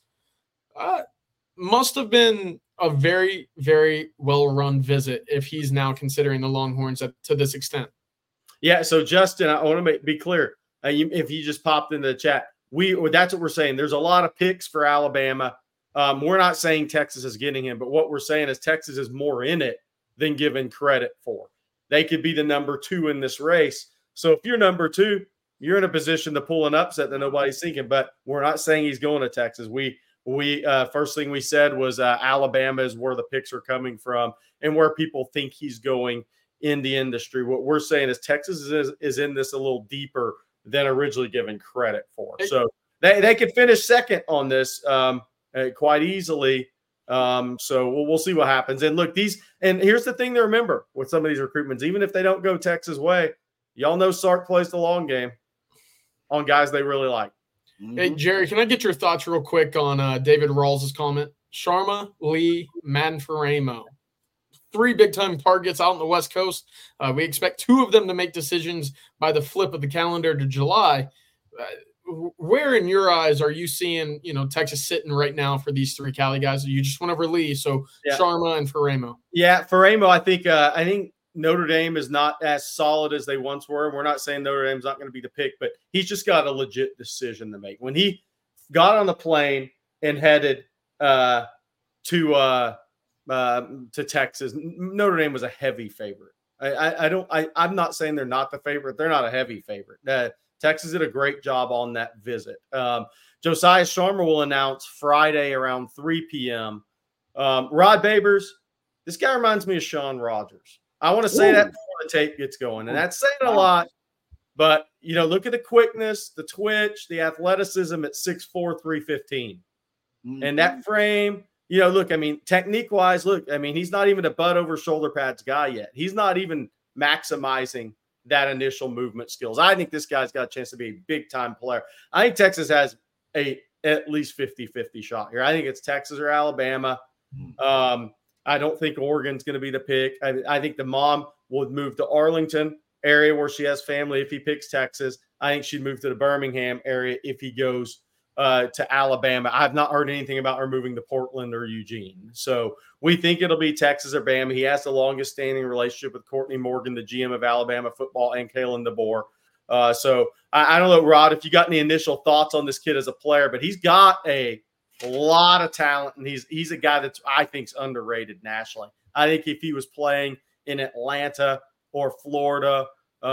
Must have been a very, very well-run visit if he's now considering the Longhorns to this extent. Yeah, so Justin, I want to be clear. If you just popped into the chat, that's what we're saying. There's a lot of picks for Alabama. We're not saying Texas is getting him, but what we're saying is Texas is more in it than given credit for. They could be the number 2 in this race. So if you're number 2, you're in a position to pull an upset that nobody's thinking, but we're not saying he's going to Texas. We first thing we said was Alabama is where the picks are coming from and where people think he's going in the industry. What we're saying is Texas is in this a little deeper than originally given credit for. So they could finish second on this quite easily. So we'll see what happens. And look, and here's the thing to remember with some of these recruitments, even if they don't go Texas way, y'all know Sark plays the long game on guys they really like. Hey, Jerry, can I get your thoughts real quick on David Rawls' comment? Sharma, Lee, Madden Faramo. 3 big-time targets out on the West Coast. We expect 2 of them to make decisions by the flip of the calendar to July. Where in your eyes are you seeing, Texas sitting right now for these 3 Cali guys? You just went over Lee, so yeah. Sharma and Faramo. Yeah, Faramo, I think Notre Dame is not as solid as they once were. We're not saying Notre Dame's not going to be the pick, but he's just got a legit decision to make. When he got on the plane and headed to Texas, Notre Dame was a heavy favorite. I'm not saying they're not the favorite. They're not a heavy favorite. Texas did a great job on that visit. Josiah Sharma will announce Friday around 3 p.m. Rod Babers, this guy reminds me of Sean Rogers. I want to say that before the tape gets going. And that's saying a lot. But, look at the quickness, the twitch, the athleticism at 6'4", 315. And that frame, look, I mean, technique-wise, look, I mean, he's not even a butt over shoulder pads guy yet. He's not even maximizing that initial movement skills. I think this guy's got a chance to be a big-time player. I think Texas has at least 50-50 shot here. I think it's Texas or Alabama. I don't think Oregon's going to be the pick. I think the mom would move to Arlington area where she has family if he picks Texas. I think she'd move to the Birmingham area if he goes to Alabama. I've not heard anything about her moving to Portland or Eugene. So we think it'll be Texas or Bama. He has the longest standing relationship with Courtney Morgan, the GM of Alabama football, and Kalen DeBoer. So I don't know, Rod, if you got any initial thoughts on this kid as a player, but he's got a lot of talent, and he's a guy that's, I think, is underrated nationally. I think if he was playing in Atlanta or Florida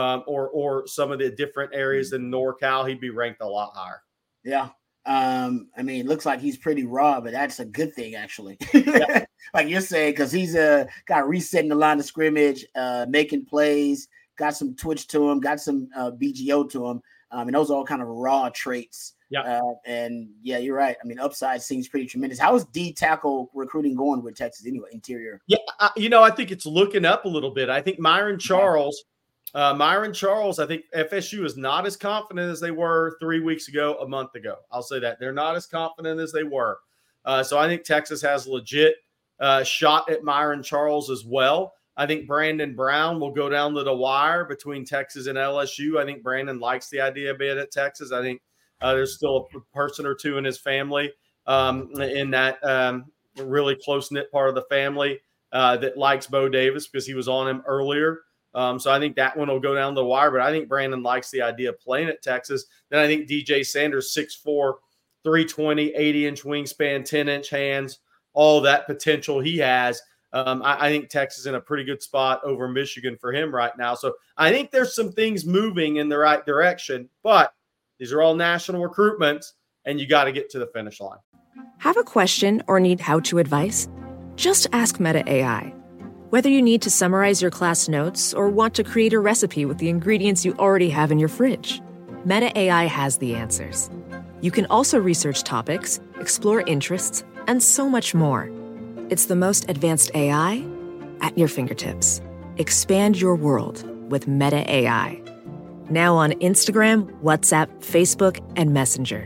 or some of the different areas in NorCal, he'd be ranked a lot higher. Yeah. I mean, it looks like he's pretty raw, but that's a good thing, actually. Yeah. Like you're saying, because he's got resetting the line of scrimmage, making plays, got some twitch to him, got some BGO to him. And those are all kind of raw traits. Yeah. And yeah, you're right. I mean, upside seems pretty tremendous. How is D tackle recruiting going with Texas anyway, interior? Yeah. I think it's looking up a little bit. I think Myron Charles, I think FSU is not as confident as they were 3 weeks ago, a month ago. I'll say that. They're not as confident as they were. So I think Texas has legit shot at Myron Charles as well. I think Brandon Brown will go down to the wire between Texas and LSU. I think Brandon likes the idea a bit at Texas. I think there's still a person or two in his family in that really close-knit part of the family that likes Bo Davis because he was on him earlier. So I think that one will go down the wire, but I think Brandon likes the idea of playing at Texas. Then I think DJ Sanders, 6'4", 320, 80-inch wingspan, 10-inch hands, all that potential he has. I think Texas is in a pretty good spot over Michigan for him right now. So I think there's some things moving in the right direction, but these are all national recruitments, and you got to get to the finish line. Have a question or need how-to advice? Just ask Meta AI. Whether you need to summarize your class notes or want to create a recipe with the ingredients you already have in your fridge, Meta AI has the answers. You can also research topics, explore interests, and so much more. It's the most advanced AI at your fingertips. Expand your world with Meta AI. Now on Instagram, WhatsApp, Facebook, and Messenger.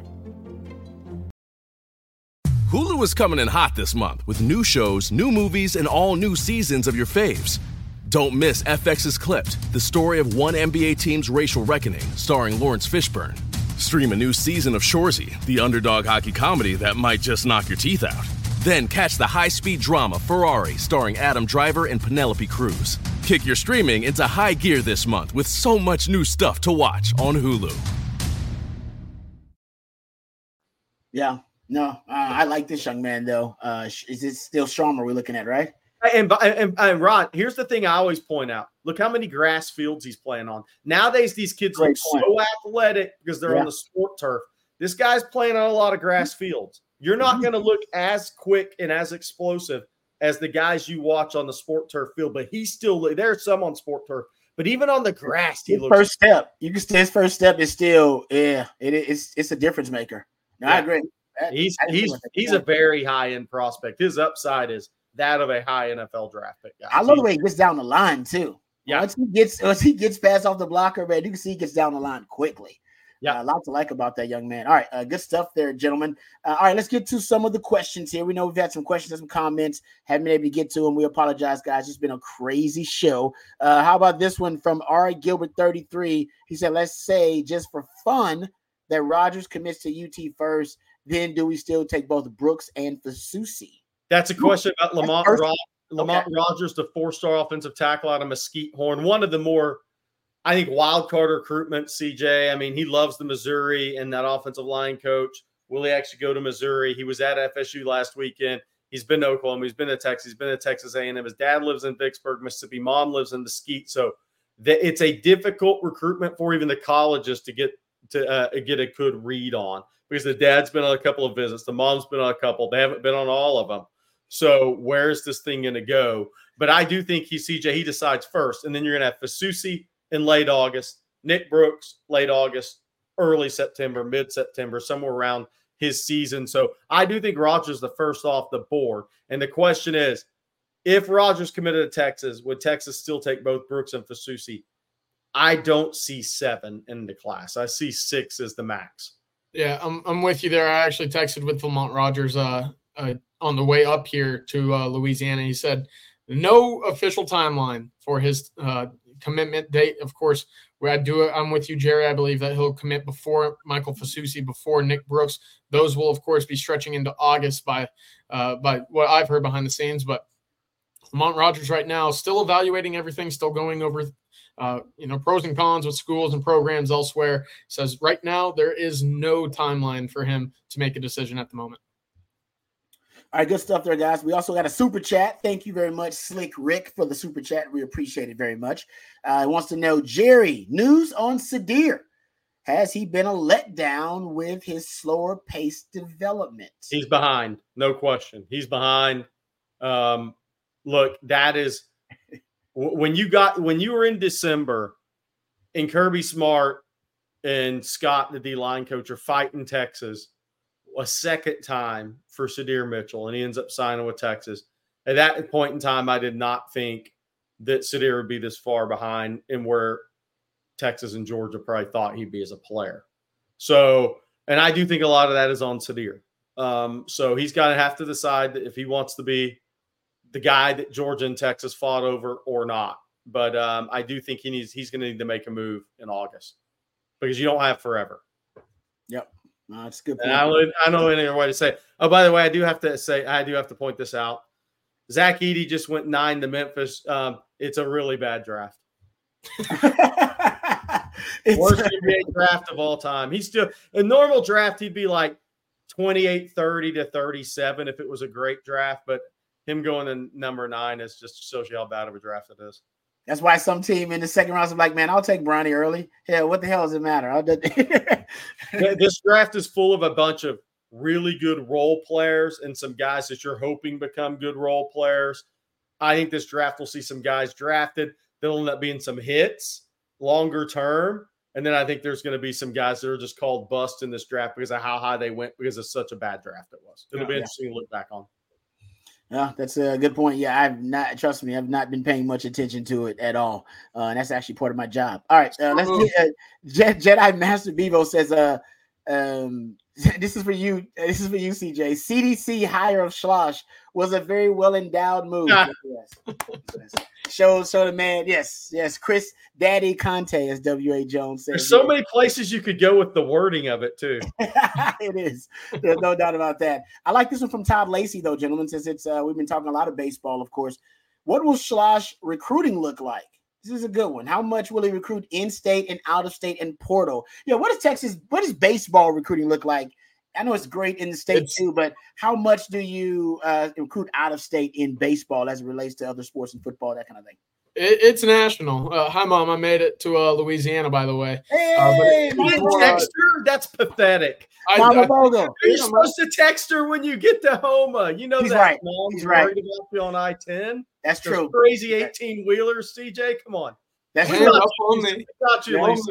Hulu is coming in hot this month with new shows, new movies, and all new seasons of your faves. Don't miss FX's Clipped, the story of one NBA team's racial reckoning, starring Lawrence Fishburne. Stream a new season of Shoresy, the underdog hockey comedy that might just knock your teeth out. Then catch the high-speed drama Ferrari, starring Adam Driver and Penelope Cruz. Kick your streaming into high gear this month with so much new stuff to watch on Hulu. Yeah. No, I like this young man, though. Is it still Strom we're looking at, right? And Ron, here's the thing I always point out. Look how many grass fields he's playing on. Nowadays, these kids look so athletic because they're on the sport turf. This guy's playing on a lot of grass fields. You're not going to look as quick and as explosive as the guys you watch on the sport turf field, but he's still – there's some on sport turf. But even on the grass, he looks – First step. You can say his first step is still – it's a difference maker. No, I agree. He's a very high-end prospect. His upside is that of a high NFL draft pick. Guys. I love the way he gets down the line, too. Yeah. Once he gets past off the blocker, man, you can see he gets down the line quickly. Yeah, a lot to like about that young man. All right, good stuff there, gentlemen. All right, let's get to some of the questions here. We know we've had some questions and some comments. Haven't been able to get to them. We apologize, guys. It's been a crazy show. How about this one from R. Gilbert 33? He said, let's say just for fun that Rogers commits to UT first. Then do we still take both Brooks and Fasusi? That's a question about Lamont Rogers, the 4-star offensive tackle out of Mesquite Horn. One of the more, I think, wild card recruitment, CJ. I mean, he loves the Missouri and that offensive line coach. Will he actually go to Missouri? He was at FSU last weekend. He's been to Oklahoma. He's been to Texas. He's been to Texas A&M. His dad lives in Vicksburg, Mississippi. Mom lives in Mesquite. So it's a difficult recruitment for even the colleges to get a good read on, because the dad's been on a couple of visits. The mom's been on a couple. They haven't been on all of them. So where's this thing going to go? But I do think he decides first. And then you're going to have Fasusi in late August, Nick Brooks, late August, early September, mid-September, somewhere around his season. So I do think Rodgers the first off the board. And the question is, if Rodgers committed to Texas, would Texas still take both Brooks and Fasusi? I don't see 7 in the class. I see 6 as the max. Yeah, I'm with you there. I actually texted with Lamont Rogers on the way up here to Louisiana. He said no official timeline for his commitment date. Of course, I'm with you, Jerry. I believe that he'll commit before Michael Fasusi, before Nick Brooks. Those will, of course, be stretching into August by what I've heard behind the scenes. But Lamont Rogers right now still evaluating everything, still going over pros and cons with schools and programs elsewhere. Says right now there is no timeline for him to make a decision at the moment. All right, good stuff there, guys. We also got a super chat. Thank you very much, Slick Rick, for the super chat. We appreciate it very much. He wants to know, Jerry, news on Sadir. Has he been a letdown with his slower paced development? He's behind, no question. He's behind. Look, that is when you were in December and Kirby Smart and Scott, the D-line coach, are fighting Texas a second time for Sadir Mitchell, and he ends up signing with Texas. At that point in time, I did not think that Sadir would be this far behind in where Texas and Georgia probably thought he'd be as a player. So, and I do think a lot of that is on Sadir. So he's got to have to decide that if he wants to be the guy that Georgia and Texas fought over or not. But I do think he's going to need to make a move in August because you don't have forever. Yep. No, that's a good point. And I know any other way to say it. Oh, by the way, I do have to point this out. Zach Edey just went 9 to Memphis. It's a really bad draft. Worst NBA draft of all time. He's still a normal draft. He'd be like 28-30 to 37 if it was a great draft. But him going to number 9 is just shows you how bad of a draft it is. That's why some team in the second round is like, man, I'll take Bronny early. Hell, what the hell does it matter? This draft is full of a bunch of really good role players and some guys that you're hoping become good role players. I think this draft will see some guys drafted. There'll end up being some hits longer term. And then I think there's going to be some guys that are just called bust in this draft because of how high they went because of such a bad draft it was. It'll be interesting to look back on. Yeah, that's a good point. Yeah, I've not been paying much attention to it at all. And that's actually part of my job. All right, let's get Jedi Master Bevo says, this is for you. This is for you, CJ. CDC hire of Schloss was a very well endowed move. Yes. Show the man. Yes. Chris Daddy Conte, as W.A. Jones says. There's so many places you could go with the wording of it too. It is. There's no doubt about that. I like this one from Todd Lacey, though, gentlemen, since it's we've been talking a lot of baseball, of course. What will Schloss recruiting look like? This is a good one. How much will he recruit in-state and out-of-state and portal? What does baseball recruiting look like? I know it's great in the state too, but how much do you recruit out-of-state in baseball as it relates to other sports and football, that kind of thing? It's national. Hi, Mom. I made it to Louisiana, by the way. Hey, text her? That's pathetic. You're supposed to text her when you get to Houma. You know, he's that right. Mom's He's right. worried about you on I-10. That's Those true. crazy 18-wheelers, CJ. Come on. That's We true. got you, Lisa.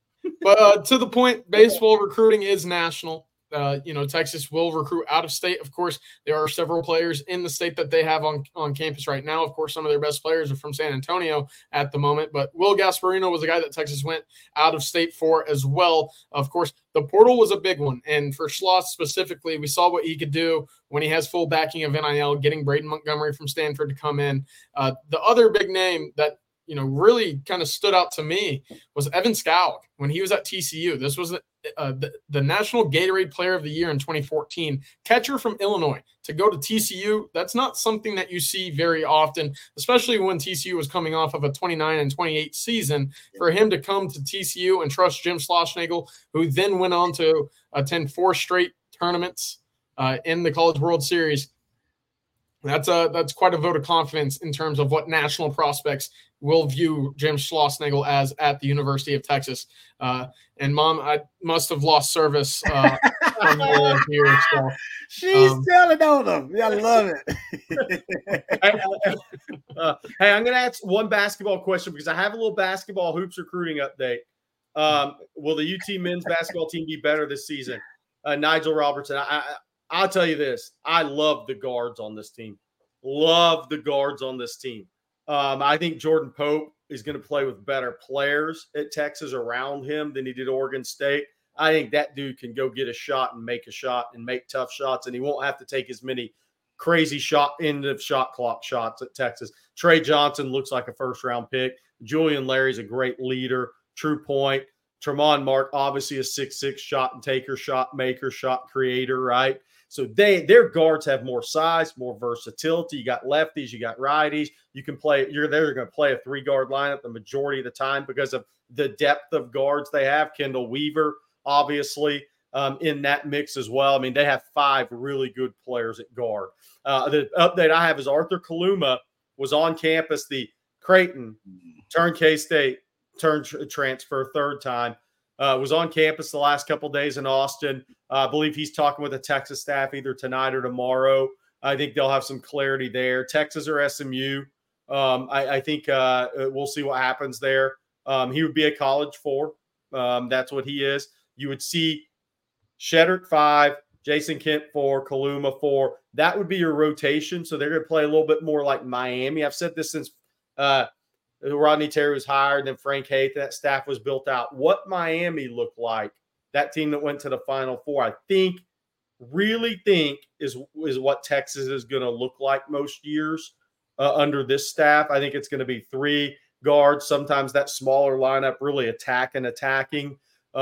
But to the point, baseball recruiting is national. Texas will recruit out of state. Of course, there are several players in the state that they have on campus right now. Of course, some of their best players are from San Antonio at the moment, but Will Gasparino was a guy that Texas went out of state for as well. Of course, the portal was a big one. And for Schloss specifically, we saw what he could do when he has full backing of NIL, getting Braden Montgomery from Stanford to come in. The other big name that really kind of stood out to me was Evan Skoug when he was at TCU. This was the National Gatorade Player of the Year in 2014, catcher from Illinois, to go to TCU. That's not something that you see very often, especially when TCU was coming off of a 29 and 28 season. For him to come to TCU and trust Jim Schlossnagle, who then went on to attend 4 straight tournaments in the College World Series, that's quite a vote of confidence in terms of what national prospects will view Jim Schlossnagle as at the University of Texas. And Mom, I must have lost service from here. So, she's telling on them. I love it. Hey, I'm going to ask one basketball question because I have a little basketball hoops recruiting update. Will the UT men's basketball team be better this season? Nigel Robertson. I'll tell you this. I love the guards on this team. Love the guards on this team. I think Jordan Pope is going to play with better players at Texas around him than he did Oregon State. I think that dude can go get a shot and make tough shots, and he won't have to take as many crazy end of shot clock shots at Texas. Trey Johnson looks like a first-round pick. Julian Larry's a great leader, true point. Tremont Mark, obviously a 6'6" shot and taker, shot maker, shot creator, right? So their guards have more size, more versatility. You got lefties, you got righties. You can play. They're going to play a 3-guard lineup the majority of the time because of the depth of guards they have. Kendall Weaver, obviously, in that mix as well. I mean, they have 5 really good players at guard. The update I have is Arthur Kaluma was on campus. The Creighton turned K-State, turned transfer, third time. Was on campus the last couple days in Austin. I believe he's talking with the Texas staff either tonight or tomorrow. I think they'll have some clarity there. Texas or SMU. I think we'll see what happens there. He would be a college 4. That's what he is. You would see Sheddard 5, Jason Kent 4, Kaluma 4. That would be your rotation. So they're going to play a little bit more like Miami. I've said this since Rodney Terry was hired, and then Frank Haith, that staff was built out. What Miami looked like, that team that went to the Final Four, I really think is what Texas is going to look like most years under this staff. I think it's going to be 3 guards, sometimes that smaller lineup really attacking.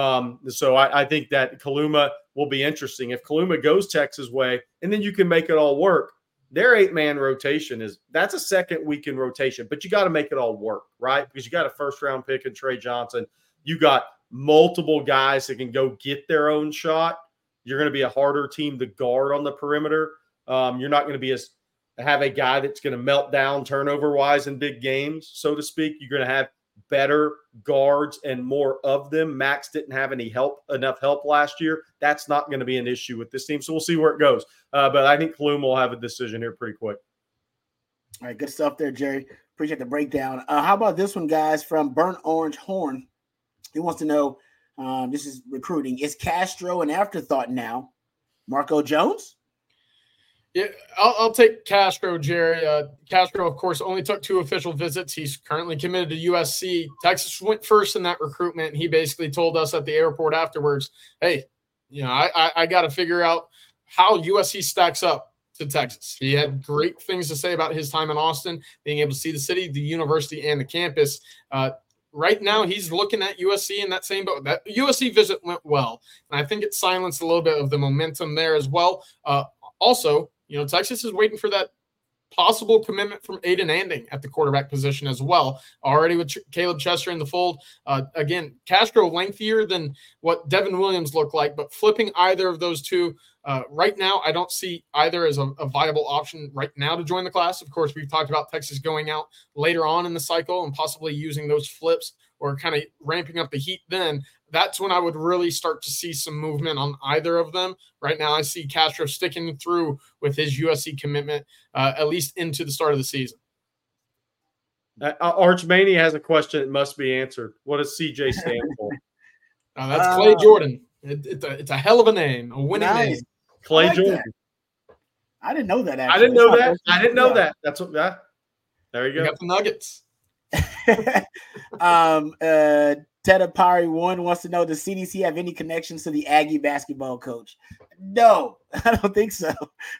So I think that Kaluma will be interesting. If Kaluma goes Texas' way, and then you can make it all work, their 8-man rotation that's a second weekend rotation, but you got to make it all work, right? Because you got a first-round pick in Trey Johnson. You got multiple guys that can go get their own shot. You're going to be a harder team to guard on the perimeter. You're not going to have a guy that's going to melt down turnover-wise in big games, so to speak. You're going to have better guards and more of them. Max didn't have enough help last year. That's not going to be an issue with this team. So we'll see where it goes. But I think Kaluma will have a decision here pretty quick. All right, good stuff there, Jerry. Appreciate the breakdown. How about this one, guys, from Burnt Orange Horn? He wants to know, this is recruiting. Is Castro an afterthought now? Marco Jones? Yeah, I'll take Castro, Jerry. Castro, of course, only took 2 official visits. He's currently committed to USC. Texas went first in that recruitment. He basically told us at the airport afterwards, hey, I got to figure out how USC stacks up to Texas. He had great things to say about his time in Austin, being able to see the city, the university, and the campus. Right now, he's looking at USC in that same boat. That USC visit went well, and I think it silenced a little bit of the momentum there as well. Also, Texas is waiting for that possible commitment from Aiden Anding at the quarterback position as well, already with Caleb Chester in the fold. Again, Castro lengthier than what Devin Williams looked like, but flipping either of those two right now, I don't see either as a viable option right now to join the class. Of course, we've talked about Texas going out later on in the cycle and possibly using those flips or kind of ramping up the heat then. That's when I would really start to see some movement on either of them. Right now, I see Castro sticking through with his USC commitment, at least into the start of the season. Archmania has a question that must be answered. What does CJ stand for? That's Clay Jordan. It's a hell of a name, a winning name. Clay Jordan. That. I didn't know that. Actually. I didn't know that. That's what. There you go. You got the Nuggets. Tedapari 1 wants to know, does CDC have any connections to the Aggie basketball coach? No, I don't think so.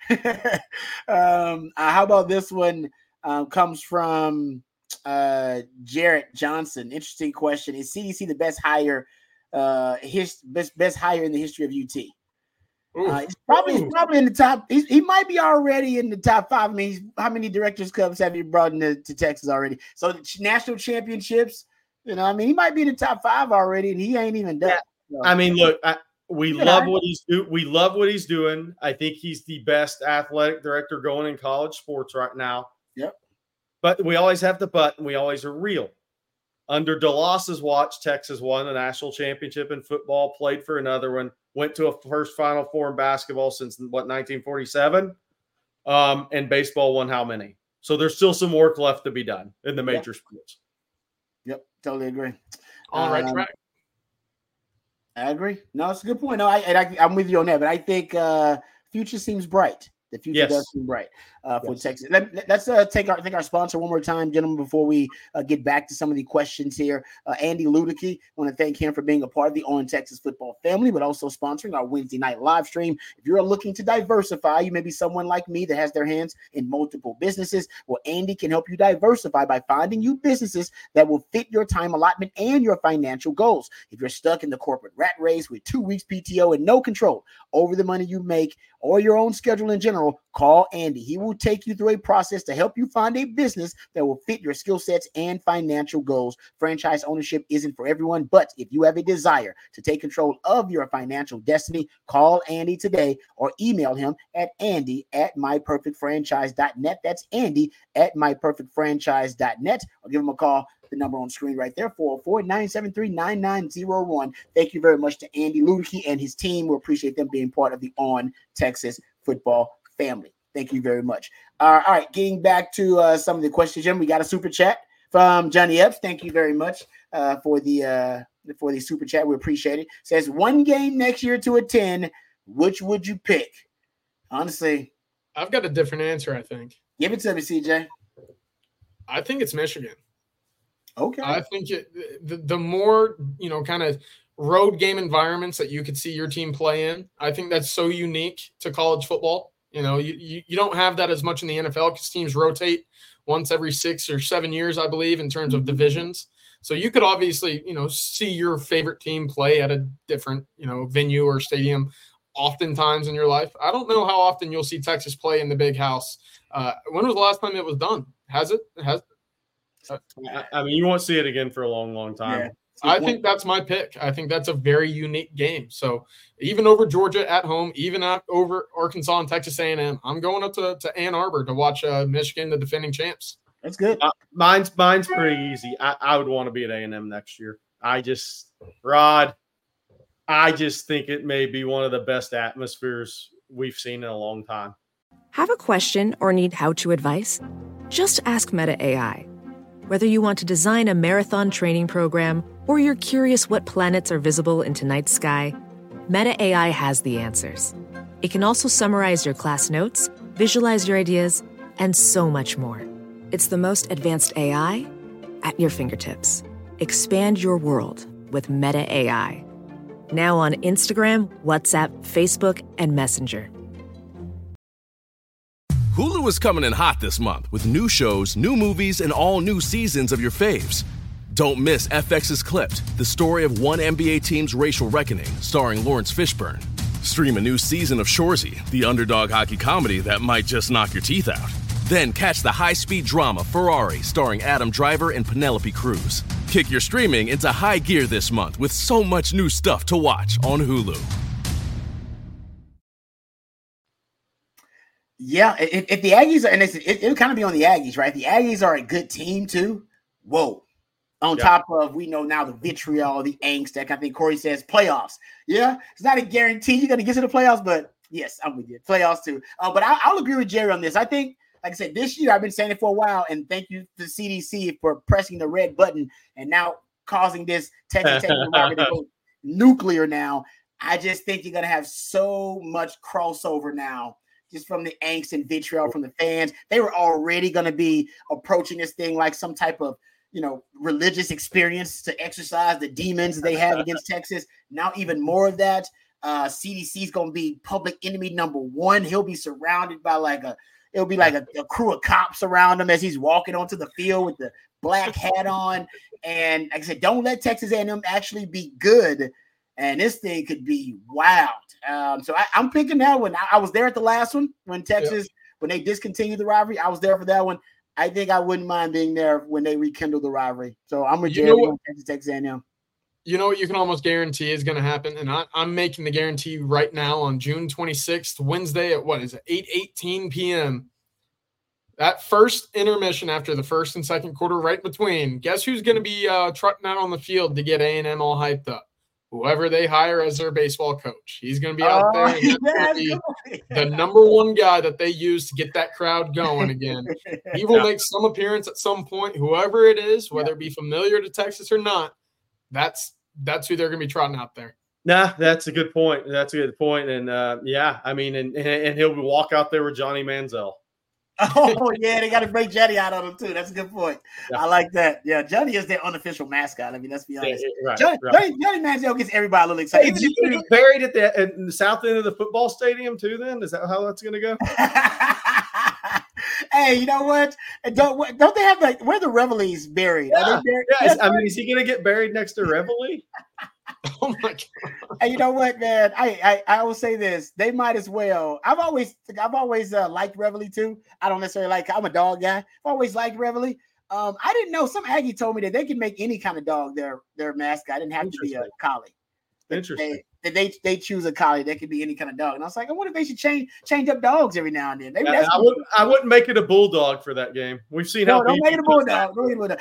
How about this one? Comes from Jarrett Johnson. Interesting question. Is CDC the best hire, best hire in the history of UT? He's probably in the top. He might be already in the top 5. I mean, how many Directors Cups have you brought into Texas already? So national championships. He might be in the top 5 already, and he ain't even done. Yeah. So. I mean, look, we love what he's doing. We love what he's doing. I think he's the best athletic director going in college sports right now. Yep. But we always have the but, and we always are real. Under DeLoss's watch, Texas won a national championship in football, played for another one, went to a first Final Four in basketball since, 1947? And baseball won how many? So there's still some work left to be done in the major sports. Yep, totally agree. On the right track. I agree. No, it's a good point. No, I'm with you on that, but I think future seems bright. The future does seem bright for Texas. Let's thank our sponsor one more time, gentlemen, before we get back to some of the questions here. Andy Ludicky, want to thank him for being a part of the On Texas football family, but also sponsoring our Wednesday night live stream. If you're looking to diversify, you may be someone like me that has their hands in multiple businesses. Well, Andy can help you diversify by finding you businesses that will fit your time allotment and your financial goals. If you're stuck in the corporate rat race with 2 weeks PTO and no control over the money you make or your own schedule in general, call Andy. He will take you through a process to help you find a business that will fit your skill sets and financial goals. Franchise ownership isn't for everyone, but if you have a desire to take control of your financial destiny, call Andy today or email him at andy@myperfectfranchise.net. That's andy@myperfectfranchise.net, or give him a call. The number on screen right there, 404-973-9901. Thank you very much to Andy Ludicky and his team. We appreciate them being part of the On Texas football family. Thank you very much. All right, getting back to some of the questions, Jim. We got a super chat from Johnny Epps. Thank you very much for the super chat. We appreciate it. Says, one game next year to attend, which would you pick? Honestly, I've got a different answer, I think. Give it to me, CJ. I think it's Michigan. Okay. I think the more, kind of road game environments that you could see your team play in, I think that's so unique to college football. You don't have that as much in the NFL because teams rotate once every 6 or 7 years, I believe, in terms of divisions. So you could obviously, see your favorite team play at a different, venue or stadium oftentimes in your life. I don't know how often you'll see Texas play in the Big House. When was the last time it was done? Has it? I mean, you won't see it again for a long, long time. Yeah. I think that's my pick. I think that's a very unique game. So even over Georgia at home, even over Arkansas and Texas A&M, I'm going up to Ann Arbor to watch Michigan, the defending champs. That's good. Mine's pretty easy. I would want to be at A&M next year. I just think it may be one of the best atmospheres we've seen in a long time. Have a question or need how-to advice? Just ask Meta AI. Whether you want to design a marathon training program or you're curious what planets are visible in tonight's sky, Meta AI has the answers. It can also summarize your class notes, visualize your ideas, and so much more. It's the most advanced AI at your fingertips. Expand your world with Meta AI. Now on Instagram, WhatsApp, Facebook, and Messenger. Hulu is coming in hot this month with new shows, new movies, and all new seasons of your faves. Don't miss FX's Clipped, the story of one NBA team's racial reckoning, starring Lawrence Fishburne. Stream a new season of Shoresy, the underdog hockey comedy that might just knock your teeth out. Then catch the high-speed drama Ferrari, starring Adam Driver and Penelope Cruz. Kick your streaming into high gear this month with so much new stuff to watch on Hulu. Yeah, if the Aggies are, and it'll kind of be on the Aggies, right? The Aggies are a good team too. Whoa. On top of, we know now the vitriol, the angst, that kind of thing. Corey says playoffs. Yeah, it's not a guarantee you're going to get to the playoffs, but yes, I'm with you. Playoffs too. But I'll agree with Jerry on this. I think, like I said, this year I've been saying it for a while, and thank you to CDC for pressing the red button and now causing this Texas Tech to go nuclear now. I just think you're going to have so much crossover now, just from the angst and vitriol from the fans. They were already going to be approaching this thing like some type of, religious experience to exercise the demons they have against Texas. Now even more of that. CDC is going to be public enemy number one. He'll be surrounded by it'll be like a crew of cops around him as he's walking onto the field with the black hat on. And like I said, don't let Texas A&M actually be good. And this thing could be wild. So I'm picking that one. I was there at the last one when Texas, when they discontinued the rivalry. I was there for that one. I think I wouldn't mind being there when they rekindle the rivalry. So I'm with Jerry on Texas A&M. You know what you can almost guarantee is going to happen? And I'm making the guarantee right now on June 26th, Wednesday at 8:18 p.m. That first intermission after the first and second quarter, right between, guess who's going to be trotting out on the field to get A&M all hyped up? Whoever they hire as their baseball coach. He's going to be out there. And that's going to be the number one guy that they use to get that crowd going again. He will make some appearance at some point, whoever it is, whether it be familiar to Texas or not. That's who they're going to be trotting out there. Nah, that's a good point. That's a good point. And yeah, I mean, and he'll walk out there with Johnny Manziel. Oh yeah, they got to break Johnny out on him too. That's a good point. Yeah. I like that. Yeah, Johnny is their unofficial mascot. I mean, let's be honest. Right, Johnny Manziel gets everybody a little excited. Is he going to get buried at the south end of the football stadium too? Then is that how that's going to go? Hey, you know what? Don't they have where the Reveille's buried? Yeah. Are they buried? Yeah, I mean, is he going to get buried next to Reveille? Oh my God. And you know what, man? I will say this: they might as well. I've always liked Reveille too. I don't necessarily like. I'm a dog guy. I've always liked Reveille. I didn't know. Some Aggie told me that they can make any kind of dog their mascot. It didn't have to be a collie. Interesting. They choose a collie. They could be any kind of dog. And I was like, I wonder if they should change up dogs every now and then. Maybe that's I wouldn't make it a bulldog for that game. We've seen how. Don't make it a bulldog. Don't make it a bulldog.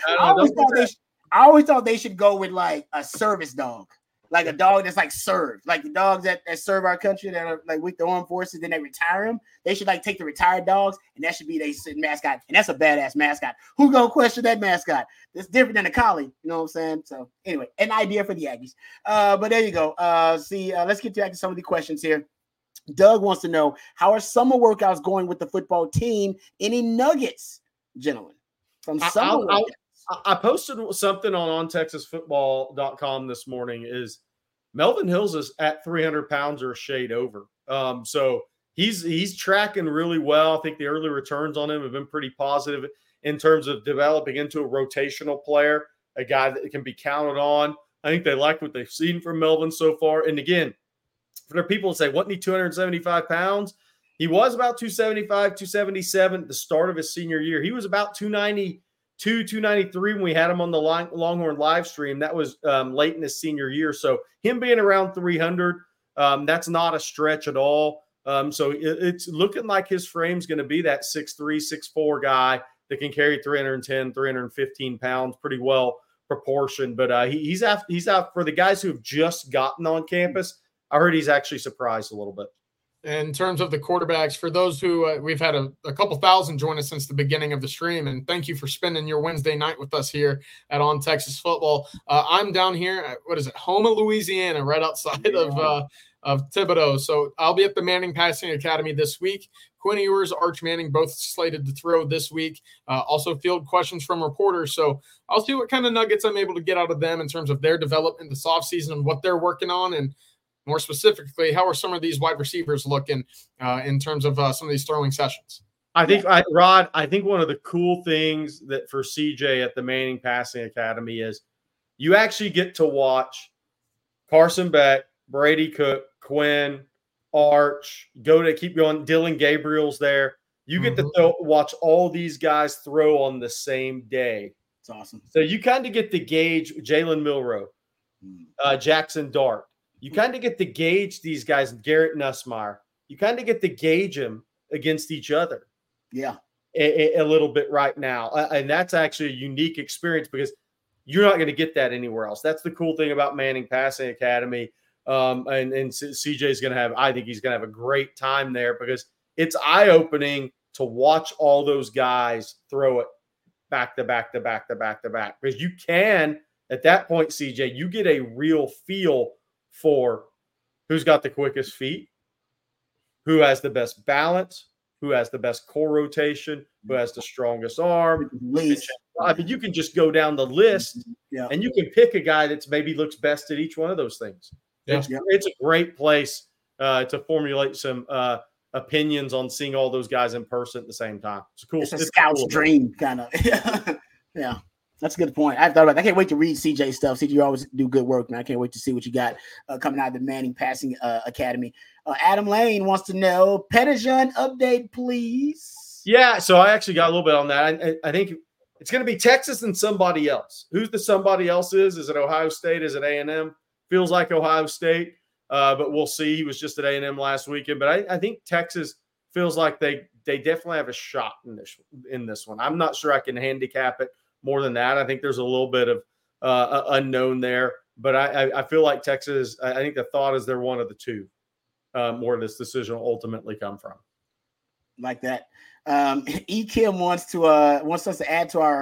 I always thought they should go with like a service dog. Like a dog that's like served, like the dogs that serve our country that are like with the armed forces, then they retire them. They should like take the retired dogs, and that should be their mascot. And that's a badass mascot. Who gonna question that mascot? It's different than a collie. You know what I'm saying? So anyway, an idea for the Aggies. But there you go. Let's get back to some of the questions here. Doug wants to know, how are summer workouts going with the football team? Any nuggets, gentlemen, from summer workouts? I posted something on ontexasfootball.com this morning. Is Melvin Hills is at 300 pounds or a shade over. So he's tracking really well. I think the early returns on him have been pretty positive in terms of developing into a rotational player, a guy that can be counted on. I think they like what they've seen from Melvin so far. And again, for the people to say, wasn't he 275 pounds? He was about 275, 277 at the start of his senior year. He was about 292, 293 when we had him on the Longhorn live stream. That was late in his senior year. So him being around 300, that's not a stretch at all. So it's looking like his frame's going to be that 6'3", 6'4" guy that can carry 310, 315 pounds, pretty well proportioned. But he's out for the guys who have just gotten on campus. I heard he's actually surprised a little bit. In terms of the quarterbacks, for those who we've had a couple thousand join us since the beginning of the stream, and thank you for spending your Wednesday night with us here at On Texas Football. I'm down here at, Houma, Louisiana, right outside of Thibodaux. So I'll be at the Manning Passing Academy this week. Quinn Ewers, Arch Manning, both slated to throw this week. Also field questions from reporters. So I'll see what kind of nuggets I'm able to get out of them in terms of their development this offseason and what they're working on, and more specifically, how are some of these wide receivers looking in terms of some of these throwing sessions? I think, Rod, one of the cool things that for CJ at the Manning Passing Academy is you actually get to watch Carson Beck, Brady Cook, Quinn, Arch, keep going. Dylan Gabriel's there. You get to watch all these guys throw on the same day. It's awesome. So you kind of get to gauge Jalen Milroe, Jackson Dart. You kind of get to gauge these guys, Garrett Nussmeier. You kind of get to gauge them against each other. Yeah. A little bit right now. And that's actually a unique experience because you're not going to get that anywhere else. That's the cool thing about Manning Passing Academy. And CJ's going to have, I think he's going to have a great time there because it's eye-opening to watch all those guys throw it back to back to back to back to back. Because you can, at that point, CJ, you get a real feel for who's got the quickest feet, who has the best balance, who has the best core rotation, who has the strongest arm. I mean, you can just go down the list and you can pick a guy that's maybe looks best at each one of those things. Yeah. It's a great place to formulate some opinions on seeing all those guys in person at the same time. It's cool. It's a scout's dream, kind of. Yeah. That's a good point. I've thought about that. I can't wait to read CJ stuff. CJ, you always do good work, man. I can't wait to see what you got coming out of the Manning Passing Academy. Adam Lane wants to know, Pettijohn update, please. Yeah, so I actually got a little bit on that. I think it's going to be Texas and somebody else. Who's the somebody else is? Is it Ohio State? Is it A&M? Feels like Ohio State, but we'll see. He was just at A&M last weekend. But I think Texas feels like they definitely have a shot in this one. I'm not sure I can handicap it more than that. I think there's a little bit of unknown there, but I feel like Texas, I think the thought is they're one of the two where this decision will ultimately come from. Like that. E. Kim wants us to add to our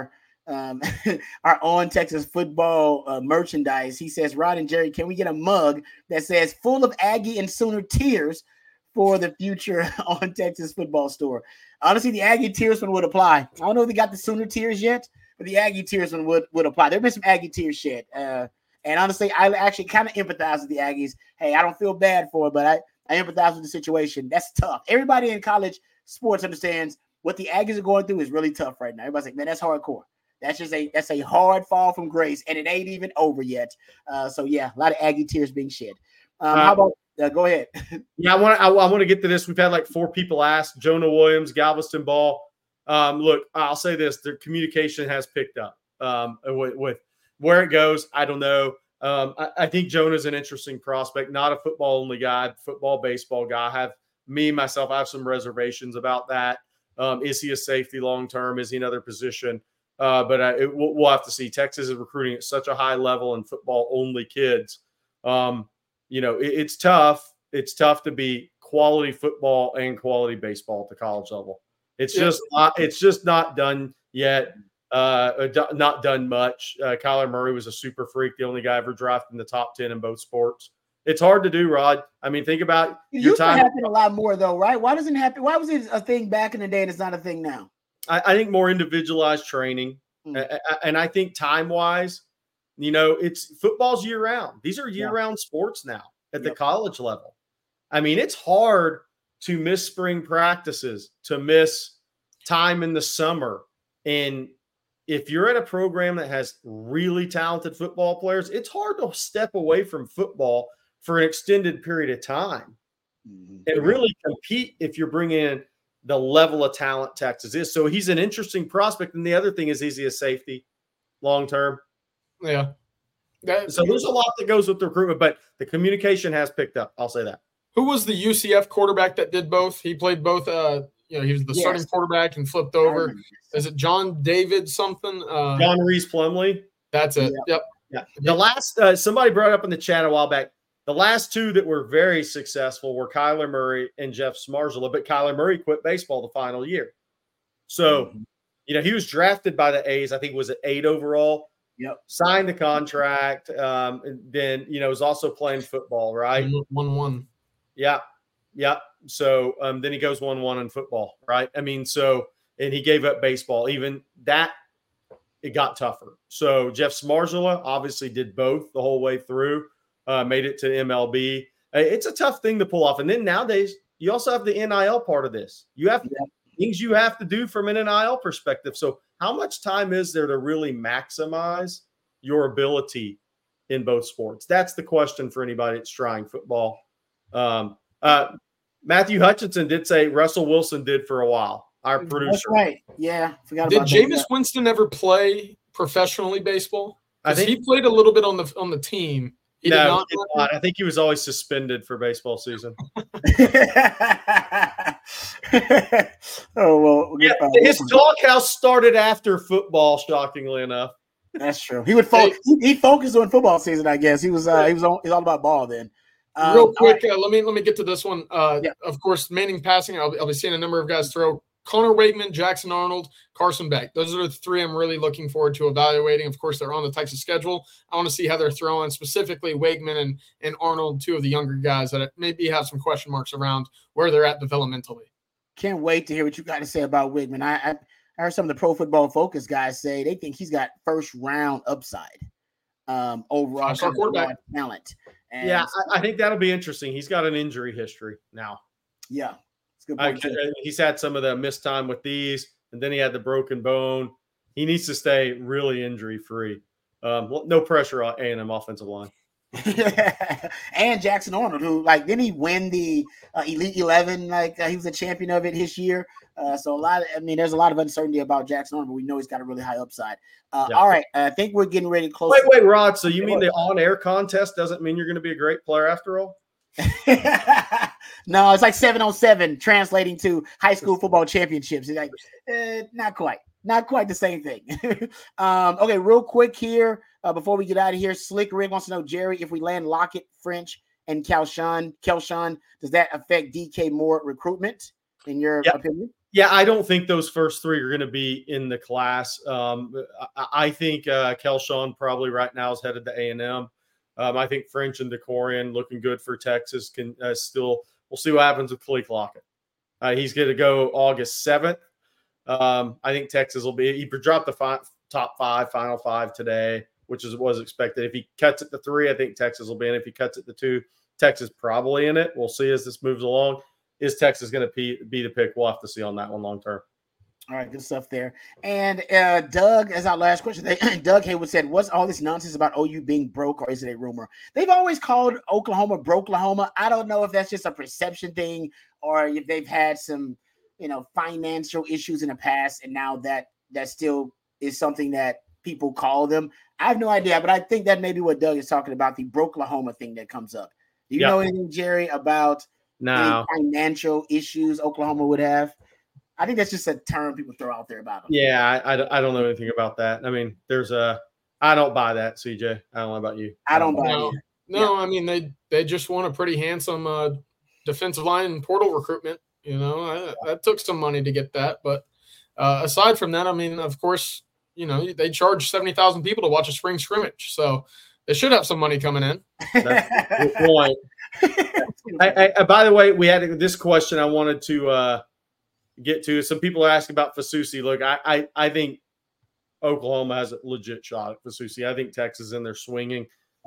our On Texas Football merchandise. He says, Rod and Jerry, can we get a mug that says full of Aggie and Sooner tears for the future On Texas Football store? Honestly, the Aggie tears one would apply. I don't know if they got the Sooner tears yet, but the Aggie tears one would apply. There've been some Aggie tears shed. And honestly, I actually kind of empathize with the Aggies. Hey, I don't feel bad for it, but I empathize with the situation. That's tough. Everybody in college sports understands what the Aggies are going through is really tough right now. Everybody's like, man, that's hardcore. That's a hard fall from grace, and it ain't even over yet. So yeah, a lot of Aggie tears being shed. How about go ahead? Yeah, I want to get to this. We've had like 4 people ask. Jonah Williams, Galveston Ball. Look, I'll say this: their communication has picked up. With where it goes, I don't know. I think Jonah's an interesting prospect, not a football only guy, football, baseball guy. I have some reservations about that. Is he a safety long term? Is he another position? But we'll have to see. Texas is recruiting at such a high level in football only kids. It's tough. It's tough to be quality football and quality baseball at the college level. It's just not done yet. Not done much. Kyler Murray was a super freak, the only guy ever drafted in the top 10 in both sports. It's hard to do, Rod. I mean, think about it. Used to happen a lot more, though, right? Why doesn't it happen? Why was it a thing back in the day and it's not a thing now? I think more individualized training. And I think time-wise, it's football's year-round. These are year-round sports now at the college level. I mean, it's hard to miss spring practices, to miss time in the summer. And if you're at a program that has really talented football players, it's hard to step away from football for an extended period of time and really compete if you're bringing in the level of talent Texas is. So he's an interesting prospect. And the other thing is he a safety long term? Yeah. So there's a lot that goes with the recruitment, but the communication has picked up. I'll say that. Who was the UCF quarterback that did both? He played both. He was the starting quarterback and flipped over. Is it John David something? John Reese Plumlee. That's it. Yep. Yeah. The last somebody brought up in the chat a while back. The last 2 that were very successful were Kyler Murray and Jeff Smarzula, but Kyler Murray quit baseball the final year. So, he was drafted by the A's. I think it was at 8 overall. Yep. Signed the contract. And then, was also playing football, right? 1-1. Yeah. Yeah. So then he goes 1-1 in football, right? I mean, and he gave up baseball. Even that, it got tougher. So Jeff Smarzula obviously did both the whole way through. Made it to MLB. It's a tough thing to pull off. And then nowadays, you also have the NIL part of this. You have things you have to do from an NIL perspective. So how much time is there to really maximize your ability in both sports? That's the question for anybody that's trying football. Matthew Hutchinson did say Russell Wilson did for a while. Our producer. That's right. Yeah. Did Jameis Winston ever play professionally baseball? I think he played a little bit on the team. He did not. I think he was always suspended for baseball season. His doghouse started after football. Shockingly enough, that's true. He would he focused on football season. I guess he was all about ball then. Real quick, let me get to this one. Of course, Manning passing. I'll be seeing a number of guys throw. Connor Wakeman, Jackson Arnold, Carson Beck. Those are the 3 I'm really looking forward to evaluating. Of course, they're on the Texas schedule. I want to see how they're throwing, specifically Wakeman and Arnold, 2 of the younger guys that maybe have some question marks around where they're at developmentally. Can't wait to hear what you got to say about Wakeman. I heard some of the Pro Football Focus guys say they think he's got first-round upside overall quarterback talent. And I think that'll be interesting. He's got an injury history now. Yeah. He's had some of the missed time with these, and then he had the broken bone. He needs to stay really injury-free. No pressure on A&M offensive line. And Jackson Arnold, who didn't he win the Elite 11? He was a champion of it his year. So there's a lot of uncertainty about Jackson Arnold, but we know he's got a really high upside. All right, I think we're getting ready to close. Wait, Rod. So you mean the on-air contest doesn't mean you're going to be a great player after all? No, it's like 7-on-7 translating to high school football championships. It's like not quite the same thing. Okay, real quick here before we get out of here, Slick Rick wants to know, Jerry, if we land Lockett, French, and Kelshawn, does that affect DK Moore recruitment in your opinion? Yeah, I don't think those first three are going to be in the class. I think Kelshawn probably right now is headed to A&M. I think French and DeCorian looking good for Texas. Can still, we'll see what happens with Khalil Lockett. He's going to go August 7th. I think Texas will be. He dropped the top five, final five today, which was expected. If he cuts it to 3, I think Texas will be in. If he cuts it to 2, Texas probably in it. We'll see as this moves along. Is Texas going to be the pick? We'll have to see on that one long term. All right, good stuff there. And Doug, as our last question, Doug Haywood said, what's all this nonsense about OU being broke, or is it a rumor? They've always called Oklahoma Broklahoma. I don't know if that's just a perception thing or if they've had some, financial issues in the past, and now that still is something that people call them. I have no idea, but I think that may be what Doug is talking about, the Broklahoma thing that comes up. Do you know anything, Jerry, about any financial issues Oklahoma would have? I think that's just a term people throw out there about them. Yeah, I don't know anything about that. I mean, I don't buy that, CJ. I don't know about you. I don't buy it. No, I mean, they just want a pretty handsome defensive line portal recruitment. That took some money to get that. But aside from that, I mean, of course, they charge 70,000 people to watch a spring scrimmage. So they should have some money coming in. That's a good point. By the way, we had this question I wanted to get to. Some people are asking about Fasusi. Look, I think Oklahoma has a legit shot at Fasusi. I think Texas is in there swinging.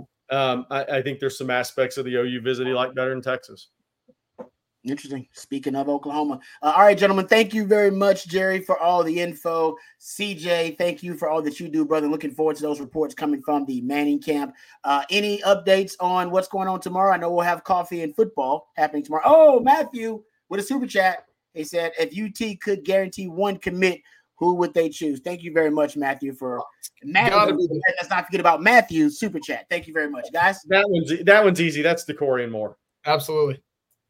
I think there's some aspects of the OU visit he liked better than Texas. Interesting. Speaking of Oklahoma. All right, gentlemen, thank you very much, Jerry, for all the info. CJ, thank you for all that you do, brother. Looking forward to those reports coming from the Manning camp. Any updates on what's going on tomorrow? I know we'll have coffee and football happening tomorrow. Oh, Matthew with a super chat. He said, if UT could guarantee one commit, who would they choose? Thank you very much, Matthew, for Matthew. Let's not forget about Matthew's super chat. Thank you very much, guys. That one's easy. That's DeCorian Moore. Absolutely.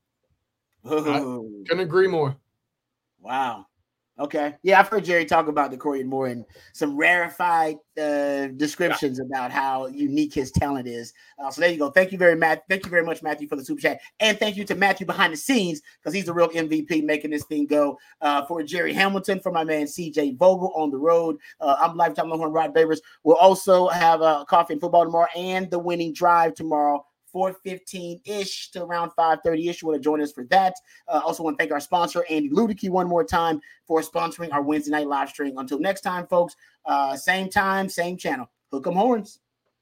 I couldn't agree more. Wow. Okay. Yeah, I've heard Jerry talk about DeCorian Moore and some rarefied descriptions about how unique his talent is. So there you go. Thank you very much, Matthew, for the super chat. And thank you to Matthew behind the scenes, because he's the real MVP making this thing go. For Jerry Hamilton, for my man CJ Vogel on the road. I'm Lifetime Longhorn Rod Babers. We'll also have coffee and football tomorrow and the winning drive tomorrow. 4:15-ish to around 5:30-ish. You want to join us for that. Also want to thank our sponsor, Andy Ludicky, one more time for sponsoring our Wednesday night live stream. Until next time, folks, same time, same channel. Hook 'em horns.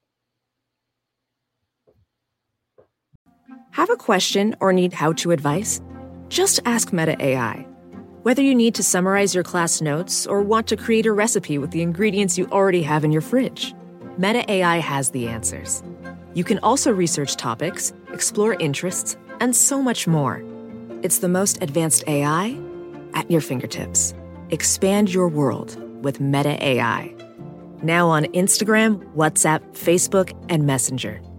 Have a question or need how-to advice? Just ask Meta AI. Whether you need to summarize your class notes or want to create a recipe with the ingredients you already have in your fridge, Meta AI has the answers. You can also research topics, explore interests, and so much more. It's the most advanced AI at your fingertips. Expand your world with Meta AI. Now on Instagram, WhatsApp, Facebook, and Messenger.